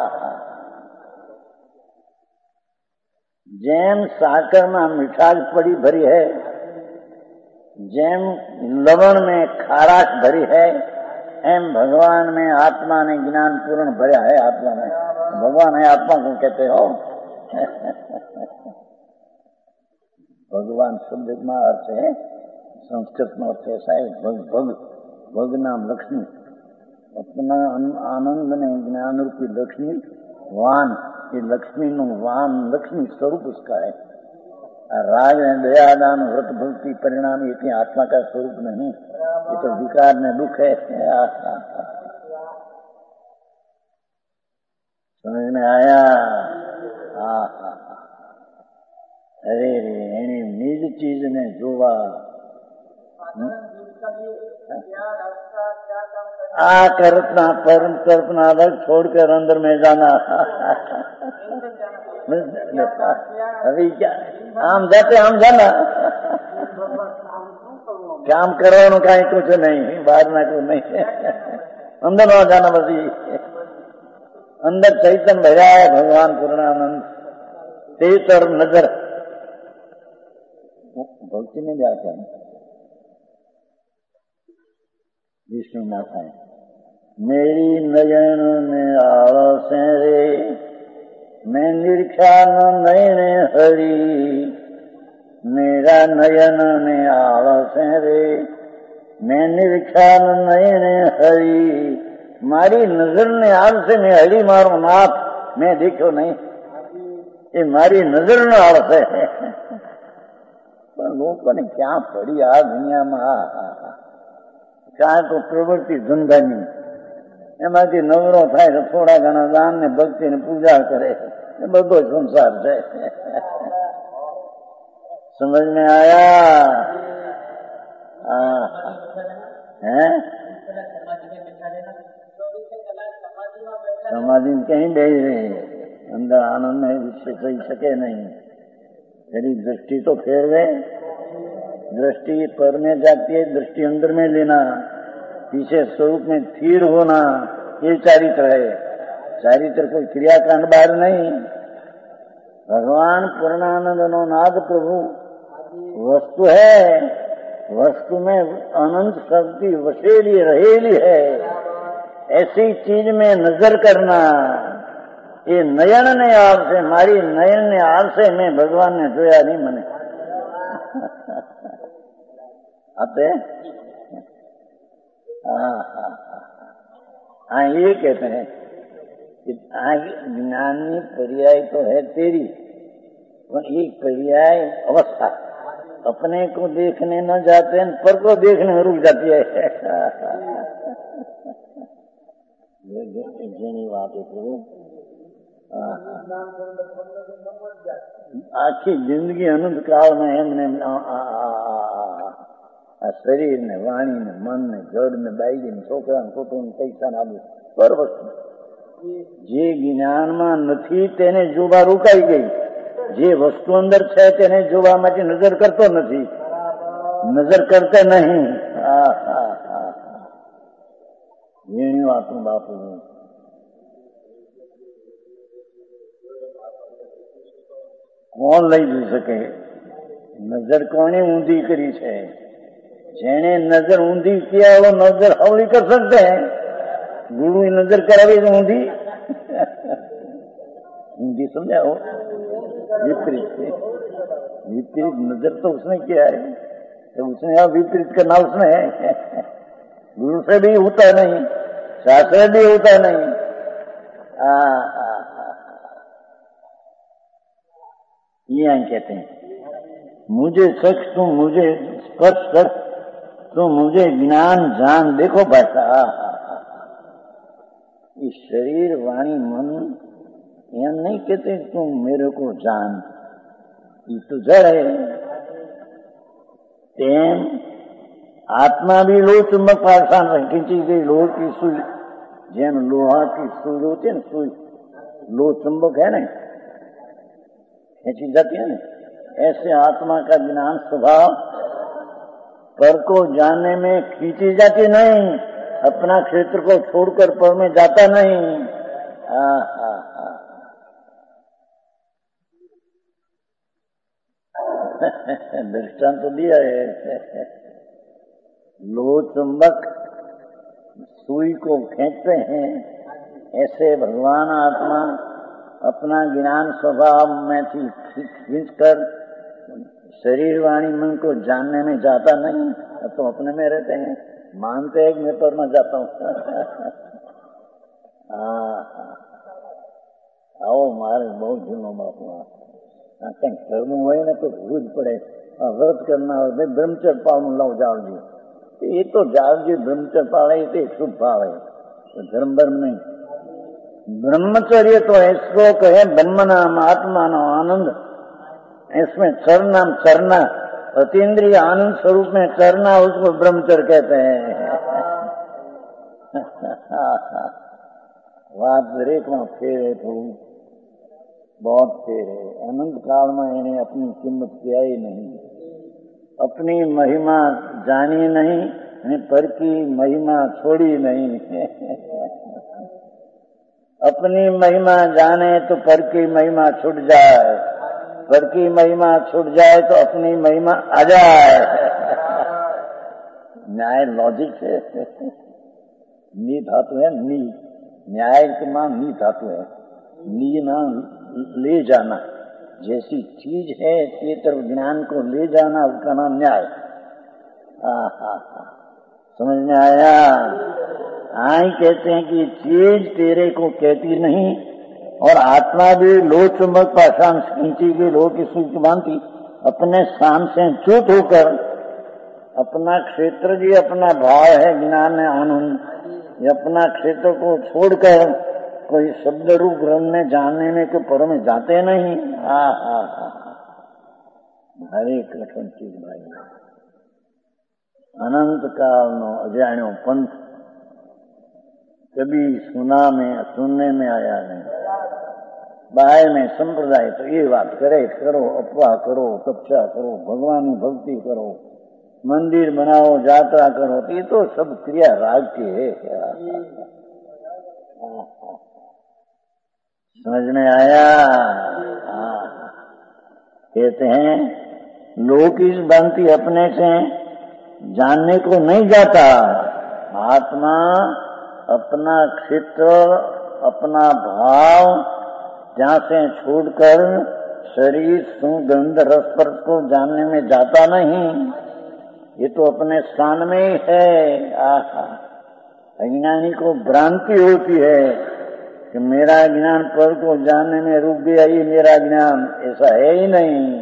जेम साकर में मिठास पड़ी भरी है, जेम लवण में खाराश भरी है, एम भगवान में आत्मा ने ज्ञान पूर्ण भरा है। आत्मा में भगवान है, आत्मा को कहते हो। भगवान शब्द में अर्थ है, संस्कृत में अर्थ ऐसा है, भग भग नाम लक्ष्मी, अपना आनंद ने ज्ञान रूपी लक्ष्मी वान, ये लक्ष्मी नु वान लक्ष्मी स्वरूप उसका है। राग ने दया दान व्रत भक्ति परिणाम ये आत्मा का स्वरूप नहीं, ये तो विकार में दुख है। समझ में आया? अरे रे एनी निज चीज ने जोवा, कल्पना परम कल्पना अलग छोड़कर अंदर में जाना। अभी क्या आम जाते हम जाना काम करवानो कहीं कुछ नहीं, बाहर ना कुछ नहीं, अंदर ना जाना बस। अंदर चैतन्य भरा है भगवान पूर्णानंद, तेज और नजर भक्ति में जाते हैं। विष्णु माता है, मेरी नयन में आलसे रे, मैं निरख्यान नयन हरी, मेरा नयन में आलसे रे, मैं निरख्यान नयन हरी, मारी नजर ने आलसे में हरी मारो नाथ मैं देखो नहीं, ये मारी नजर ने आलसे है। लोगों ने क्या पड़ी आ दुनिया में, चाहे तो प्रवृत्ति धंधानी એમાંથી નવરો થાય તો થોડા ઘણા દાન ને ભક્તિ ને પૂજા કરે, બધો સંસાર છે। समझ में आया? है समाधि में कहीं बैठ रहे, अंदर आनंद में सही सके नहीं। तेरी दृष्टि तो फेरवे, दृष्टि पर में जाती है, दृष्टि अंदर में लेना, पीछे स्वरूप में स्थिर होना, ये चारित्र है। चारित्र कोई क्रियाकांड बाहर नहीं। भगवान पूर्णानंद नो नाद प्रभु वस्तु है, वस्तु में अनंत शक्ति वसेली रहेली है। ऐसी चीज में नजर करना, ये नयन ने आल से, मारी नयन ने आल से मैं भगवान ने जोया नहीं मने आते। हाँ ये कहते हैं कि ज्ञानी पर्याय तो है तेरी, पर एक पर्याय अवस्था, अपने को देखने न जाते हैं पर को देखने में रुक जाती है। જેની વાત કરું, આખી જિંદગી અનંત કાળમાં એમને આ શરીર ને વાણી ને મન ને જડ ને બાઈ ને છોકરા ને કુટુંબ પૈસા ને આવું પર વસ્તુ જે જ્ઞાનમાં નથી તેને જોવા રોકાઈ ગઈ, જે વસ્તુ અંદર છે તેને જોવા માટે નજર કરતો નથી, નજર કરતે નહીં। એની વાતું બાપુ કોણ લઈ જઈ શકે? નજર કોને ઊંધી કરી છે? જેને નજર ઊંધી किया वो नजर हवली कर सकते हैं। गुरु नजर करावी तो ऊंधी ऊंधी समझा हो, विपरीत विपरीत नजर तो उसने किया है, तो उसने यहाँ विपरीत करना उसने है। गुरु से भी होता नहीं, शास्त्र भी होता नहीं। ये कहते हैं मुझे सच तुम मुझे स्पर्श कर, तो मुझे ज्ञान जान। देखो भाषा, ये शरीर वाणी मन यह नहीं कहते तुम मेरे को जान, ये तो जड़ है। तेम आत्मा भी लोह चुंबक पाषाण खींची गई, लोह की सुई, जेम लोहा की सुई होती है ना, सुई लोह चुंबक है ना, खींची जाती है ना, ऐसे आत्मा का ज्ञान स्वभाव पर को जानने में खींची जाती नहीं, अपना क्षेत्र को छोड़कर पर में जाता नहीं। दृष्टांत तो दिया है। लोह चुंबक सुई को खींचते हैं, ऐसे भगवान आत्मा अपना ज्ञान स्वभाव में खींचकर शरीर वाणी मन को जानने में जाता नहीं, तो अपने में रहते हैं, मानते हैं कि मैं पर में जाता हूँ। आओ मारे बहुत झूनो बापू, कहीं करવું હોય ને તો ભૂલ પડે, વ્રત करना हो ब्रह्मचर्य पालन लाओ जाओ जी, ये तो जाओ जी ब्रह्मचर्य पाले तो शुभ भाव है, तो धर्म धर्म नहीं। ब्रह्मचर्य तो श्लोक है ब्रह्म नाम आत्मा नाम आनंद, इसमें चरना चरना अतीन्द्रिय आनंद स्वरूप में करना उसको ब्रह्मचर्य कहते हैं। बात दरेक में फेर है, तो बहुत फेर है। अनंत काल में इन्हें अपनी कीमत किया ही नहीं, अपनी महिमा जानी नहीं, पर की महिमा छोड़ी नहीं। अपनी महिमा जाने तो पर की महिमा छूट जाए, पर की महिमा छूट जाए तो अपनी महिमा आ जाए। न्याय लॉजिक है। नी धातु है, नी न्याय के मान नी धातु है। नी नाम ले जाना, जैसी चीज है ये तरफ ज्ञान को ले जाना, उसका नाम न्याय। समझ में आया? आई कहते हैं कि चीज तेरे को कहती नहीं, और आत्मा भी लो चुंबक पाषाण खींची की लो किसी की भांति अपने स्थान से च्युत होकर अपना क्षेत्र जी अपना भाव है ज्ञान है आनंद, ये अपना क्षेत्र को छोड़कर कोई शब्द रूप ब्रह्म में जानने में कोई पर में जाते नहीं। हरे कठिन चीज भाई, अनंत काल नो अजाण्यो पंथ कभी सुनने में आया नहीं। बाहर में संप्रदाय तो ये बात करे, करो अफवाह करो, तपस्या करो, भगवान की भक्ति करो, मंदिर बनाओ, यात्रा करो, ये तो सब क्रिया राग की है। समझ में आया? कहते हैं लोग इस भांति अपने से जानने को नहीं जाता। आत्मा अपना क्षेत्र अपना भाव जहाँ से छोड़कर शरीर सुगंध रसस्पर्श को जानने में जाता नहीं, ये तो अपने स्थान में ही है। अज्ञानी को भ्रांति होती है कि मेरा ज्ञान पर को जानने में रुक गया, ये मेरा ज्ञान, ऐसा है ही नहीं।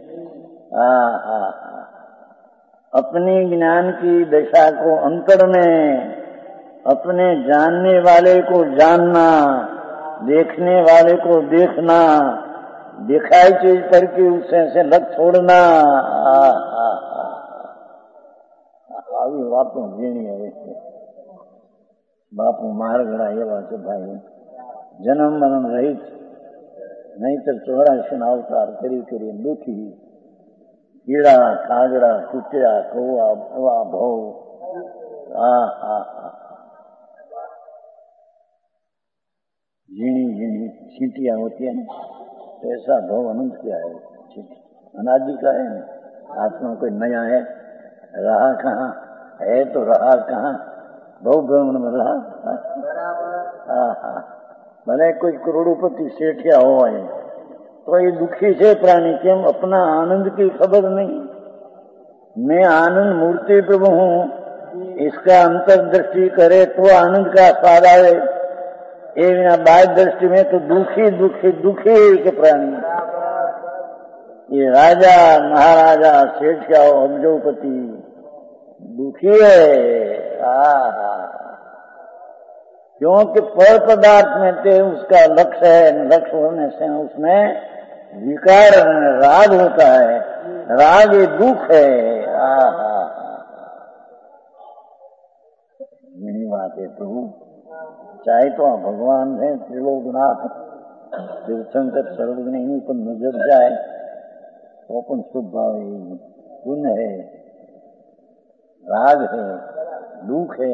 अपनी ज्ञान की दशा को अंतर में अपने जानने वाले को जानना, देखने वाले को देखना, दिखाई चीज करके उससे से लग छोड़ना। આવી વાતો ઝીણી હવે છે। બાપુ મારગડા એવા છે ભાઈ, જન્મ મરણ રહિત, નહીતર 84 અવતાર કરી કરી દુખી કીડા કાગડા કૂતરા કૌવા એવા ભવ। झीणी झीणी चींटियां होती है, तो ऐसा भव अनंत क्या है, अनादि का है। आत्मा कोई नया है, रहा कहाँ है, तो रहा कहाँ, बहु भ्रमण में रहा। भले कोई करोड़ोपति सेठिया हो आए तो ये दुखी से प्राणी, केम अपना आनंद की खबर नहीं। मैं आनंद मूर्ति प्रभु हूँ, इसका अंतर्दृष्टि करे तो आनंद का स्वाद आए। ये बाह्य दृष्टि में तो दुखी दुखी दुखी के प्राणी। ये राजा महाराजा सेठ क्या हो, अब्जोपति दुखी है। क्योंकि पर पदार्थ में ते उसका लक्ष्य है, लक्ष्य होने से उसमें विकार राग होता है, राग ये दुख है। यही बात है प्रभु। चाहे तो भगवान है त्रिलोकनाथ तीर्थंकर सर्वज्ञ पर नजर जाए तो अपन शुभ भाव है, पुण्य है, राग है, दुख है।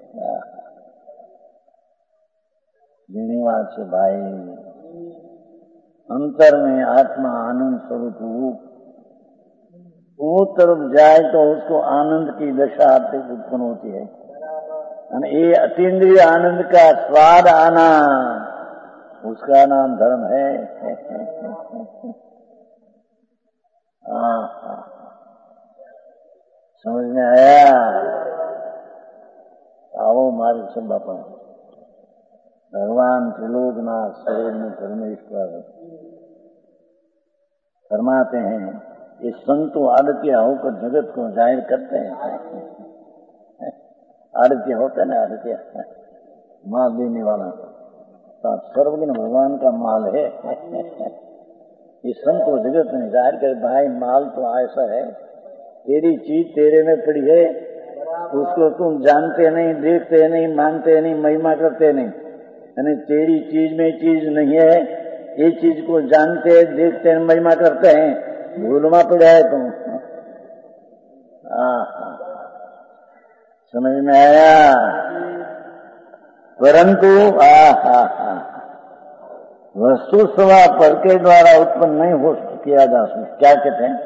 धन्यवाद से भाई, अंतर में आत्मा आनंद स्वरूप वो तरफ जाए तो उसको आनंद की दशा उत्पन्न होती है। ये अतीन्द्रिय आनंद का स्वाद आना, उसका नाम धर्म है। समझ में आया? आओ मार्ग से बापा। भगवान त्रिलोकनाथ सर्वज्ञ परमेश्वर फरमाते हैं, ये संतो आदित्य होकर जगत को जाहिर करते हैं। आदित्य होता है ना, आदित्य माल देने वाला, तो सर्वज्ञ भगवान का माल है। ये संत को जगत में जाहिर कर, भाई माल तो ऐसा है, तेरी चीज तेरे में पड़ी है, उसको तुम जानते नहीं, देखते नहीं, मानते नहीं, महिमा करते नहीं। यानी तेरी चीज में चीज नहीं है, ये चीज को जानते, देखते हैं, महिमा करते हैं, भूलमा पड़ा है तुम। समझ में आया? परंतु वस्तु स्वभाव पर के द्वारा उत्पन्न नहीं हो किया जा सकता। क्या कहते हैं?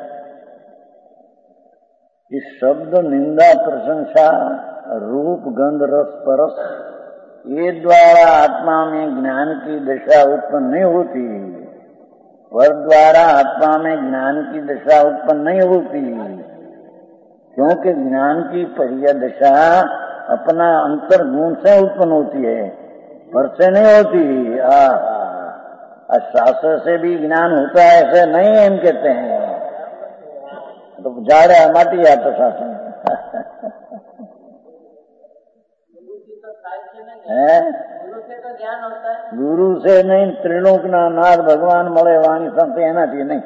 इस शब्द, निंदा, प्रशंसा, रूप, गंध, रस, परस, ये द्वारा आत्मा में ज्ञान की दशा उत्पन्न नहीं होती। पर द्वारा आत्मा में ज्ञान की दशा उत्पन्न नहीं होती, क्योंकि ज्ञान की पहली दशा अपना अंतर गुण से उत्पन्न होती है, पर से नहीं होती। शास्त्र से भी ज्ञान होता है ऐसे नहीं, हम कहते हैं तो जा रहा माटी आता शास्त्र है। गुरु से नहीं, त्रिलोक ना नाथ भगवान મળે वाणी संत એનાથી नहीं।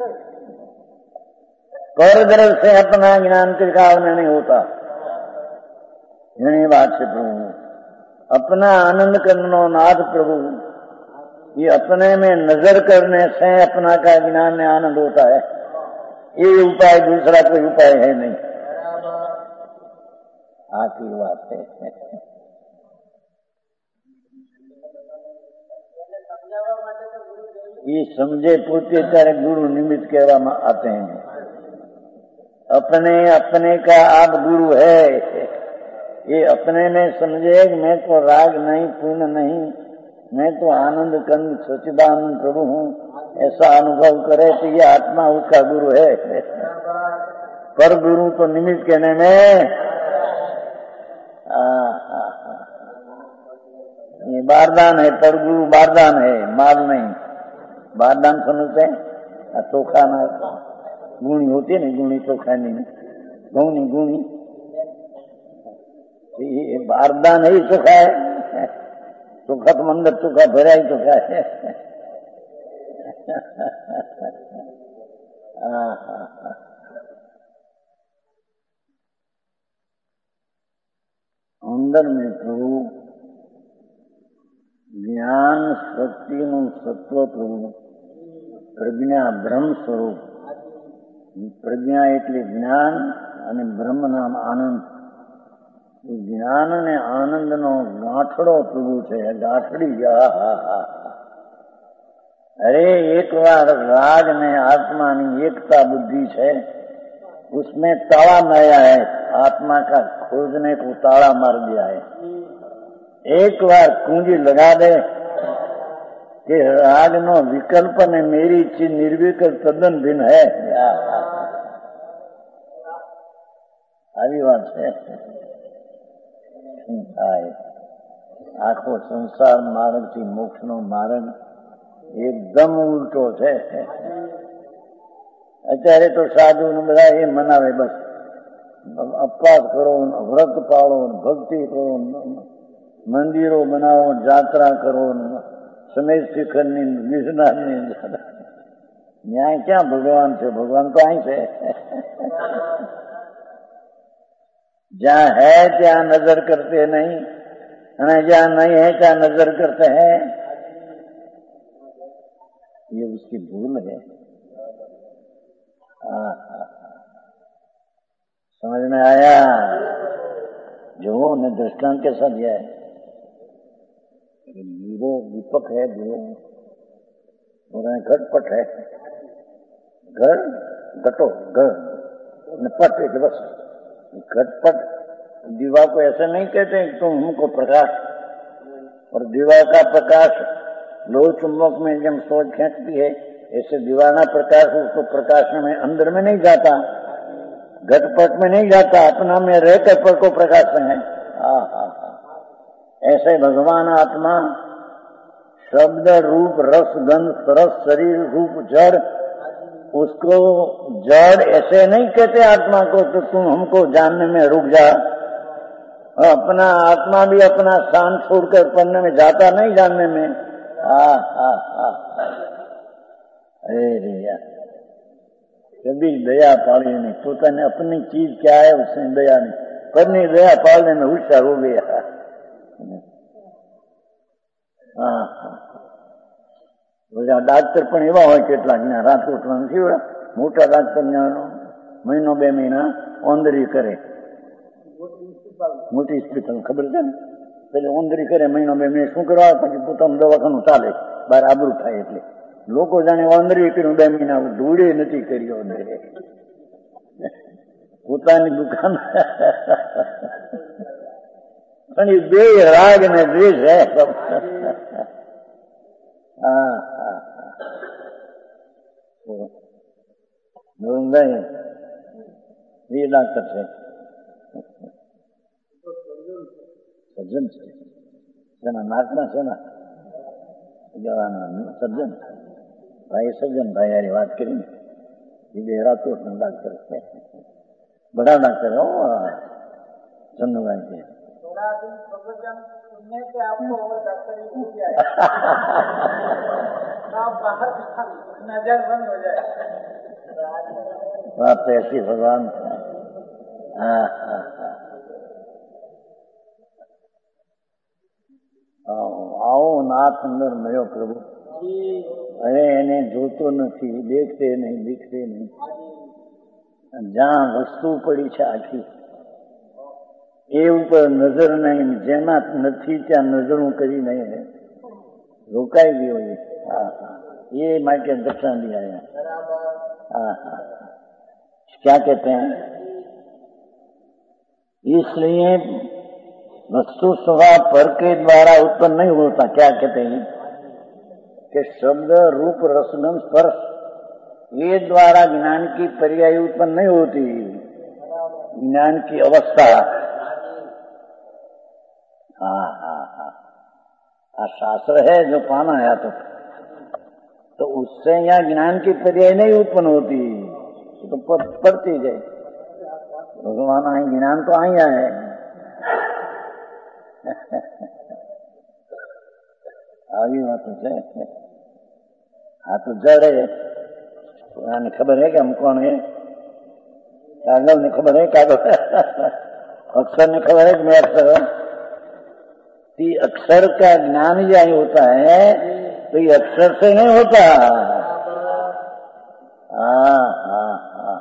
पर द्रव्य से अपना ज्ञान त्रिकाल में नहीं होता। यही बात है प्रभु, अपना आनंद करनो नाथ प्रभु, ये अपने में नजर करने से अपना का ज्ञान में आनंद होता है। ये उपाय दूसरा कोई उपाय है नहीं। आखिरी बात है। ये समझे पूछे ત્યારે गुरु निमित्त कहवा आते हैं। अपने अपने का आप गुरु है, ये अपने में समझे मैं तो राग नहीं, पुण्य नहीं, मैं तो आनंद कंद सच्चिदानंद प्रभु हूँ, ऐसा अनुभव करे तो ये आत्मा उसका गुरु है। पर गुरु तो निमित्त कहने में ये बारदान है, पर गुरु बारदान है, माल नहीं। बारदान समझते हैं? चोखा ना गुणी होती है ना, गुणी चोखा नहीं, गौनी गुणी, ये बारदान है, चोखा है। चोखा तो मंदिर चोखा भरा ही चोखा है। अंदर में प्रभु ज्ञान शक्ति નું સત્વ પ્રભુ, પ્રજ્ઞા બ્રહ્મ સ્વરૂપ। પ્રજ્ઞા એટલે જ્ઞાન અને બ્રહ્મ નામ આનંદ। જ્ઞાન અને આનંદનો ગાંઠડો પ્રભુ છે, ગાંઠડી। अरे एक बार राग में आत्मा की एकता बुद्धि है, उसमें ताला माया है, आत्मा का खोजने को ताला मार दिया है। एक बार कुंजी लगा दे कि राग नो विकल्प ने मेरी चीज निर्विकल्प तद्दन भिन्न है। આવી વાત છે। આખો સંસાર માર્ગ થી મોક્ષ નો માર્ગ એકદમ ઉલટો છે। અત્યારે તો સાધુ ને બધા એ મનાવે, બસ અપવાસ કરો, વ્રત પાળો, ભક્તિ કરો, મંદિરો બનાવો, જાત્રા કરો, समय शिखर ની વિજ્ઞાન ની ન્યાય ક્યાં ભગવાન છે? ભગવાન તો અહીં છે। जहाँ है ત્યાં नजर करते नहीं, અને जहाँ नहीं है ત્યાં नजर करते हैं। ये उसकी भूल है। समझ में आया? जो ने दृष्टांत के साथ दिया है, वो दीपक है, वो घटपट है, घर घटो घर पट, बस घटपट। दीवा को ऐसे नहीं कहते तुम हमको प्रकाश, और दीवा का प्रकाश लो चुंबक में जब सोच खींचती है, ऐसे दीवाना प्रकाश उसको प्रकाश में अंदर में नहीं जाता, घटपट में नहीं जाता, अपना में रहकर पर को प्रकाश में है। ऐसे भगवान आत्मा शब्द रूप रस गंध सरस शरीर रूप जड़, उसको जड़ ऐसे नहीं कहते आत्मा को तो तुम हमको जानने में रुक जा। अपना आत्मा भी अपना स्थान छोड़कर पढ़ने में जाता नहीं, जानने में। अरे कभी दया पाली नहीं, પોતાને अपनी चीज क्या है उसने दया नहीं, पરની दया पालने में होशियार हो गया। हाँ हाँ, ડાક્ટર પણ એવા હોય કેટલાક ને રાજકોટમાં નથી હોય, મોટા ડાક્ટર મહિનો 2 મહિના ઓંદરી કરે, મોટી હોસ્પિટલ ખબર છે ને, પેલી ઓંદરી કરે મહિનો 2 મહિને, શું કરવા? પછી પોતાનું દવાખાનું ચાલે, બહાર આબરૂ થાય એટલે લોકો જાણે ઓંદરી કર્યું 2 મહિના, ધૂળે નથી કરી ઓંદરી, પોતાની દુકાન પણ એ બે રાગ ને દ્વેષ હે સબ। હા હા હા, એ ડાક્ટર છે, સજ્જન છે, તેના નાકના છે ને સજ્જન ભાઈ, સજ્જન ભાઈ યારી વાત કરી, એ બે રાજકોટ નો ડાક્ટર છે, बड़ा डॉक्टर हो चंदू भाई के। थोड़ा दिन प्रवचन सुनने से आपको और डॉक्टरी हो जाए, आप बाहर नजर बंद हो जाए, बात तो ऐसी भगवान। हाँ हाँ हाँ, आओ नाथ अंदर मयो प्रभु, अरे એને જોતો નથી, દેખતે નહીં, દીખતે નહીં, જ્યાં વસ્તુ પડી છે આખી એ ઉપર નજર નહીં, જેમાં નથી ત્યાં નજરું કરી नहीं है, रोकाई भी हुई। हाँ हाँ, ये माइके दक्षिण दिया है। हाँ हाँ, क्या कहते हैं, इसलिए वस्तु स्वभाव पर के द्वारा उत्पन्न नहीं होता। क्या कहते हैं कि शब्द रूप रसगंध स्पर्श ये द्वारा ज्ञान की पर्याय उत्पन्न नहीं होती, ज्ञान की अवस्था। हाँ हाँ हाँ, शास्त्र है जो पाना है तो उससे यहाँ ज्ञान की पर्याय नहीं उत्पन्न होती, तो पड़ती जाए। भगवान आए, ज्ञान तो आया है। આવી વાતો છે। આ તો જડ है, આને ખબર है कि हम कौन है, कागल ने खबर है, कागल अक्षर ने खबर है कि मैं अक्षर हूँ। अक्षर का ज्ञान यही होता है तो ये अक्षर से नहीं होता। हाँ हाँ हाँ,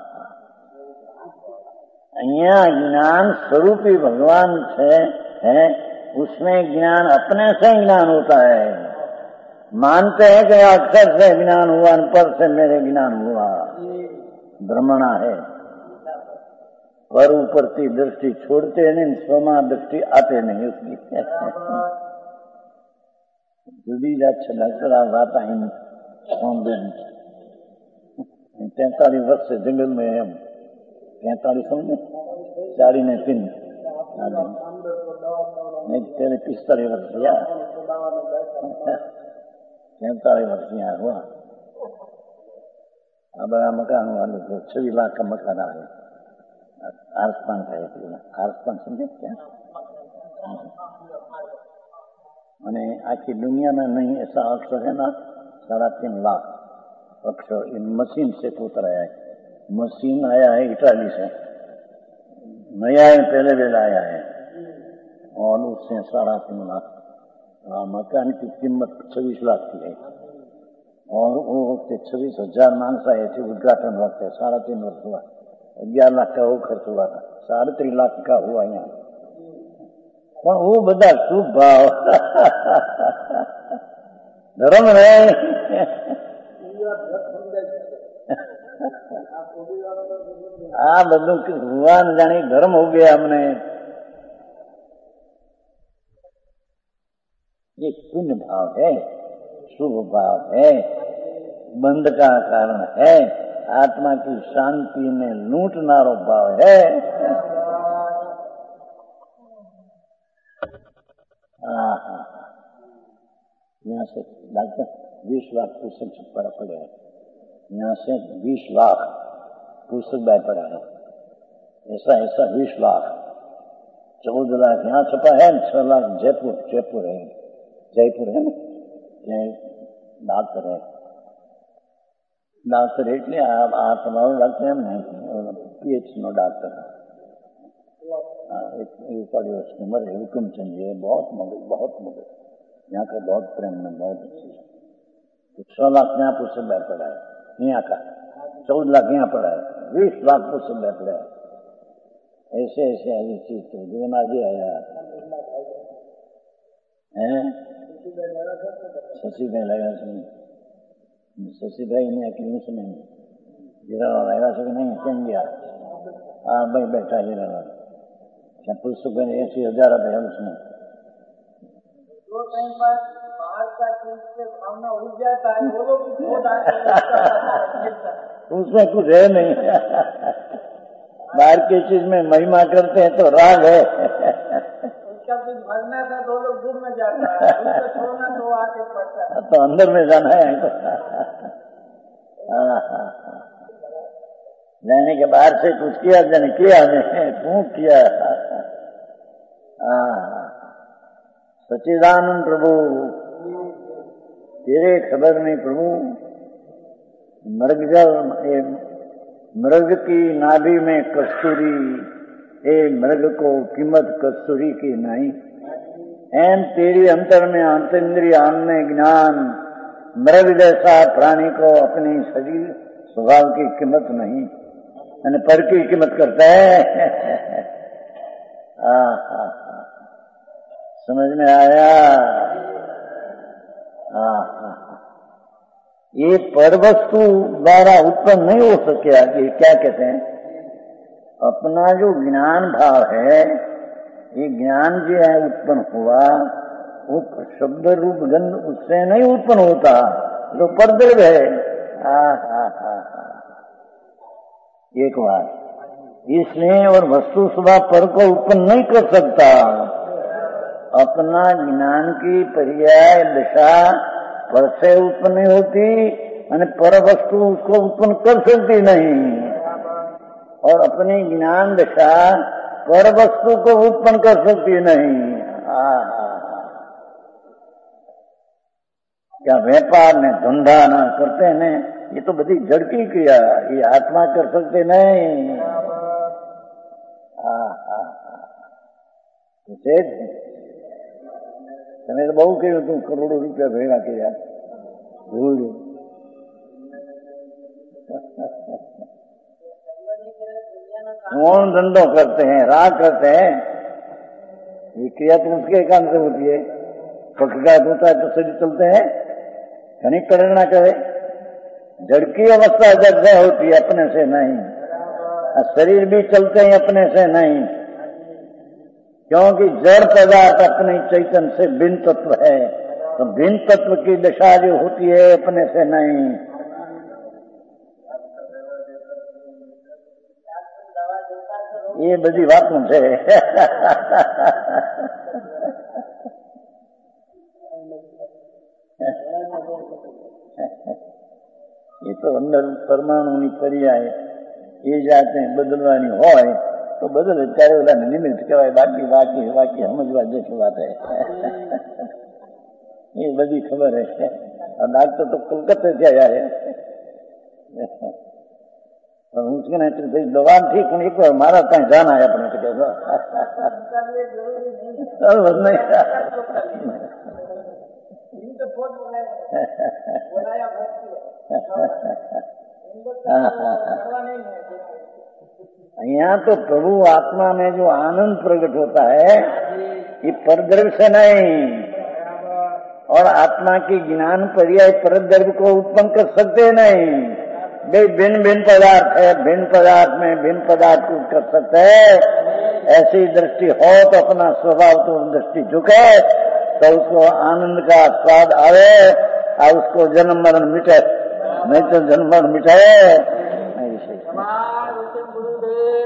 અહીંયા ज्ञान स्वरूपी भगवान है, उसमें ज्ञान अपने से ज्ञान होता है। मानते हैं कि अक्षर से ज्ञान हुआ, पर से मेरे ज्ञान हुआ, भ्रमणा है। पर ऊपर की दृष्टि छोड़ते नहीं, स्वमा दृष्टि आते नहीं उसकी। जुदी जात डॉक्टर आ बात आई 43 वर्ष से जंगल में है, 43 समझे, 40 ने 3 नहीं, तेरे 45 वर्ष या 43 वर्ष यहाँ हुआ। अब मकान वाले को 26 लाख का मकान है, आरसपान का है, आरसपान समझे क्या? मैंने आखी दुनिया में नहीं ऐसा अक्षर है ना, 3.5 लाख अक्षर इन मशीन से उतराया है। मशीन आया है इटाली से, नया है, पहले वेला आया है, और उससे 3.5 लाख। मकान की कीमत 26 लाख की है, और वो वक्त 26,000 मानस आए थे उद्घाटन वक्त, 3.5 वर्ष हुआ, 11 लाख का वो खर्च हुआ था, 3.5 लाख का हुआ यहाँ। પણ वो બધા શુભ ભાવ ધર્મ રે। આ બધું ભગવાન જાણે ધર્મ हो गया हमने। ये पुण्य भाव है, शुभ भाव है, बंध का कारण है, आत्मा की शांति में लूटनारो भाव है। यहाँ से डॉक्टर 20 लाख पुस्तक छपा पड़े हैं, यहाँ से 20 लाख पुस्तक बाय पड़ा है, ऐसा 20 लाख, 14 लाख यहाँ छपा है, 6 लाख जयपुर है, जयपुर है ना, यहाँ डॉक्टर है, ડાક્ટર એટલે આ તમારો ડાક્ટર એમ નહીં, પીએચનો ડાક્ટર यूकारियोट्स की उम्र हुकुमचंद जी बहुत मगर यहाँ का बहुत प्रेम में बहुत अच्छी है। 6 लाख यहाँ पुस्तक में पड़ा है, यहाँ का 14 लाख यहाँ पड़ा है, 20 लाख पुस्तक में पड़ा है। ऐसे ऐसे ऐसी चीज तो जीवन आगे आया है। शशि भाई लगा सुन, शशि भाई ने अकेले सुने जीरा लगा सके नहीं क्यों गया। हाँ भाई बैठा जीरा पुस्तक में 80,000 रुपये उसमें। जो टाइम पर बाहर का चीज से भावना उड़ जाता है वो लोग उसमें कुछ है नहीं। बाहर की चीज में महिमा करते हैं तो राग है। उसका कुछ भरना था तो लोग दूर में जाता है, उसको छोड़ना तो आके पड़ता है, तो अंदर में जाना है। जाने के बाहर से कुछ किया जन किया नहीं, क्यों किया। सच्चिदानंद प्रभु तेरे खबर नहीं प्रभु, मृग की नाभि में कस्तूरी, ए मृग को कीमत कस्तूरी की नहीं। एन तेरी अंतर में अंतरिंद्रिय आनने ज्ञान, मृग जैसा प्राणी को अपनी शरीर स्वभाव की कीमत नहीं, यानी पर की कीमत करता है। समझ में आया। ये पर वस्तु द्वारा उत्पन्न नहीं हो सके। ये क्या कहते हैं, अपना जो ज्ञान भाव है, ये ज्ञान जो है उत्पन्न हुआ, वो शब्द रूप गंध उससे नहीं उत्पन्न होता, जो परद्रव्य है। एक बात इसलिए, और वस्तु स्वभाव पर को उत्पन्न नहीं कर सकता। अपना ज्ञान की पर्याय दशा पर से उत्पन्न नहीं होती, और पर वस्तु उसको उत्पन्न कर सकती नहीं, और अपनी ज्ञान दशा पर वस्तु को उत्पन्न कर सकती नहीं। क्या व्यापार ने धंधा न करते ने, ये तो बड़ी जड़ की क्रिया, ये आत्मा कर सकते नहीं। તમે તો બહુ કહ્યું તું કરોડો રૂપિયા ભેગા કર્યા, ભૂલ। कौन धंधो करते हैं, राग करते हैं, ये क्रिया तो उसके काम से होती है। पक्षघात होता है तो शरीर चलते हैं, खनिक प्रेरणा करे। जड़ की अवस्था जड़ से होती है, अपने से नहीं। शरीर भी चलते हैं अपने से नहीं, क्योंकि जड़ पदार्थ अपने चैतन्य से भिन्न तत्व है, तो भिन्न तत्व की दशा जो होती है अपने से नहीं। ये बड़ी बातों से ये तो अंदर परमाणु पर्याय ये जाते हैं बदलवानी हो तो बदल चाहे वाला निमित्त कहवाय, बाकी बाकी बाकी समझवा जैसी बात है। ये बड़ी खबर है। और डॉक्टर तो कलकत्ते से आया है, उसके नहीं दवा ठीक होने एक बार मारा कहीं जाना है अपने तो कैसा यहाँ तो प्रभु आत्मा में जो आनंद प्रकट होता है, ये परद्रव्य से नहीं, और आत्मा की ज्ञान पर्याय परद्रव्य को उत्पन्न कर सकते नहीं। वे भिन्न भिन्न पदार्थ है, भिन्न पदार्थ में भिन्न पदार्थ को कर सकते है। ऐसी दृष्टि हो तो अपना स्वभाव तो दृष्टि झुके तो उसको आनंद का स्वाद आवे, और उसको जन्म मरण मिटे, नहीं तो जन्म मरण मिटाए।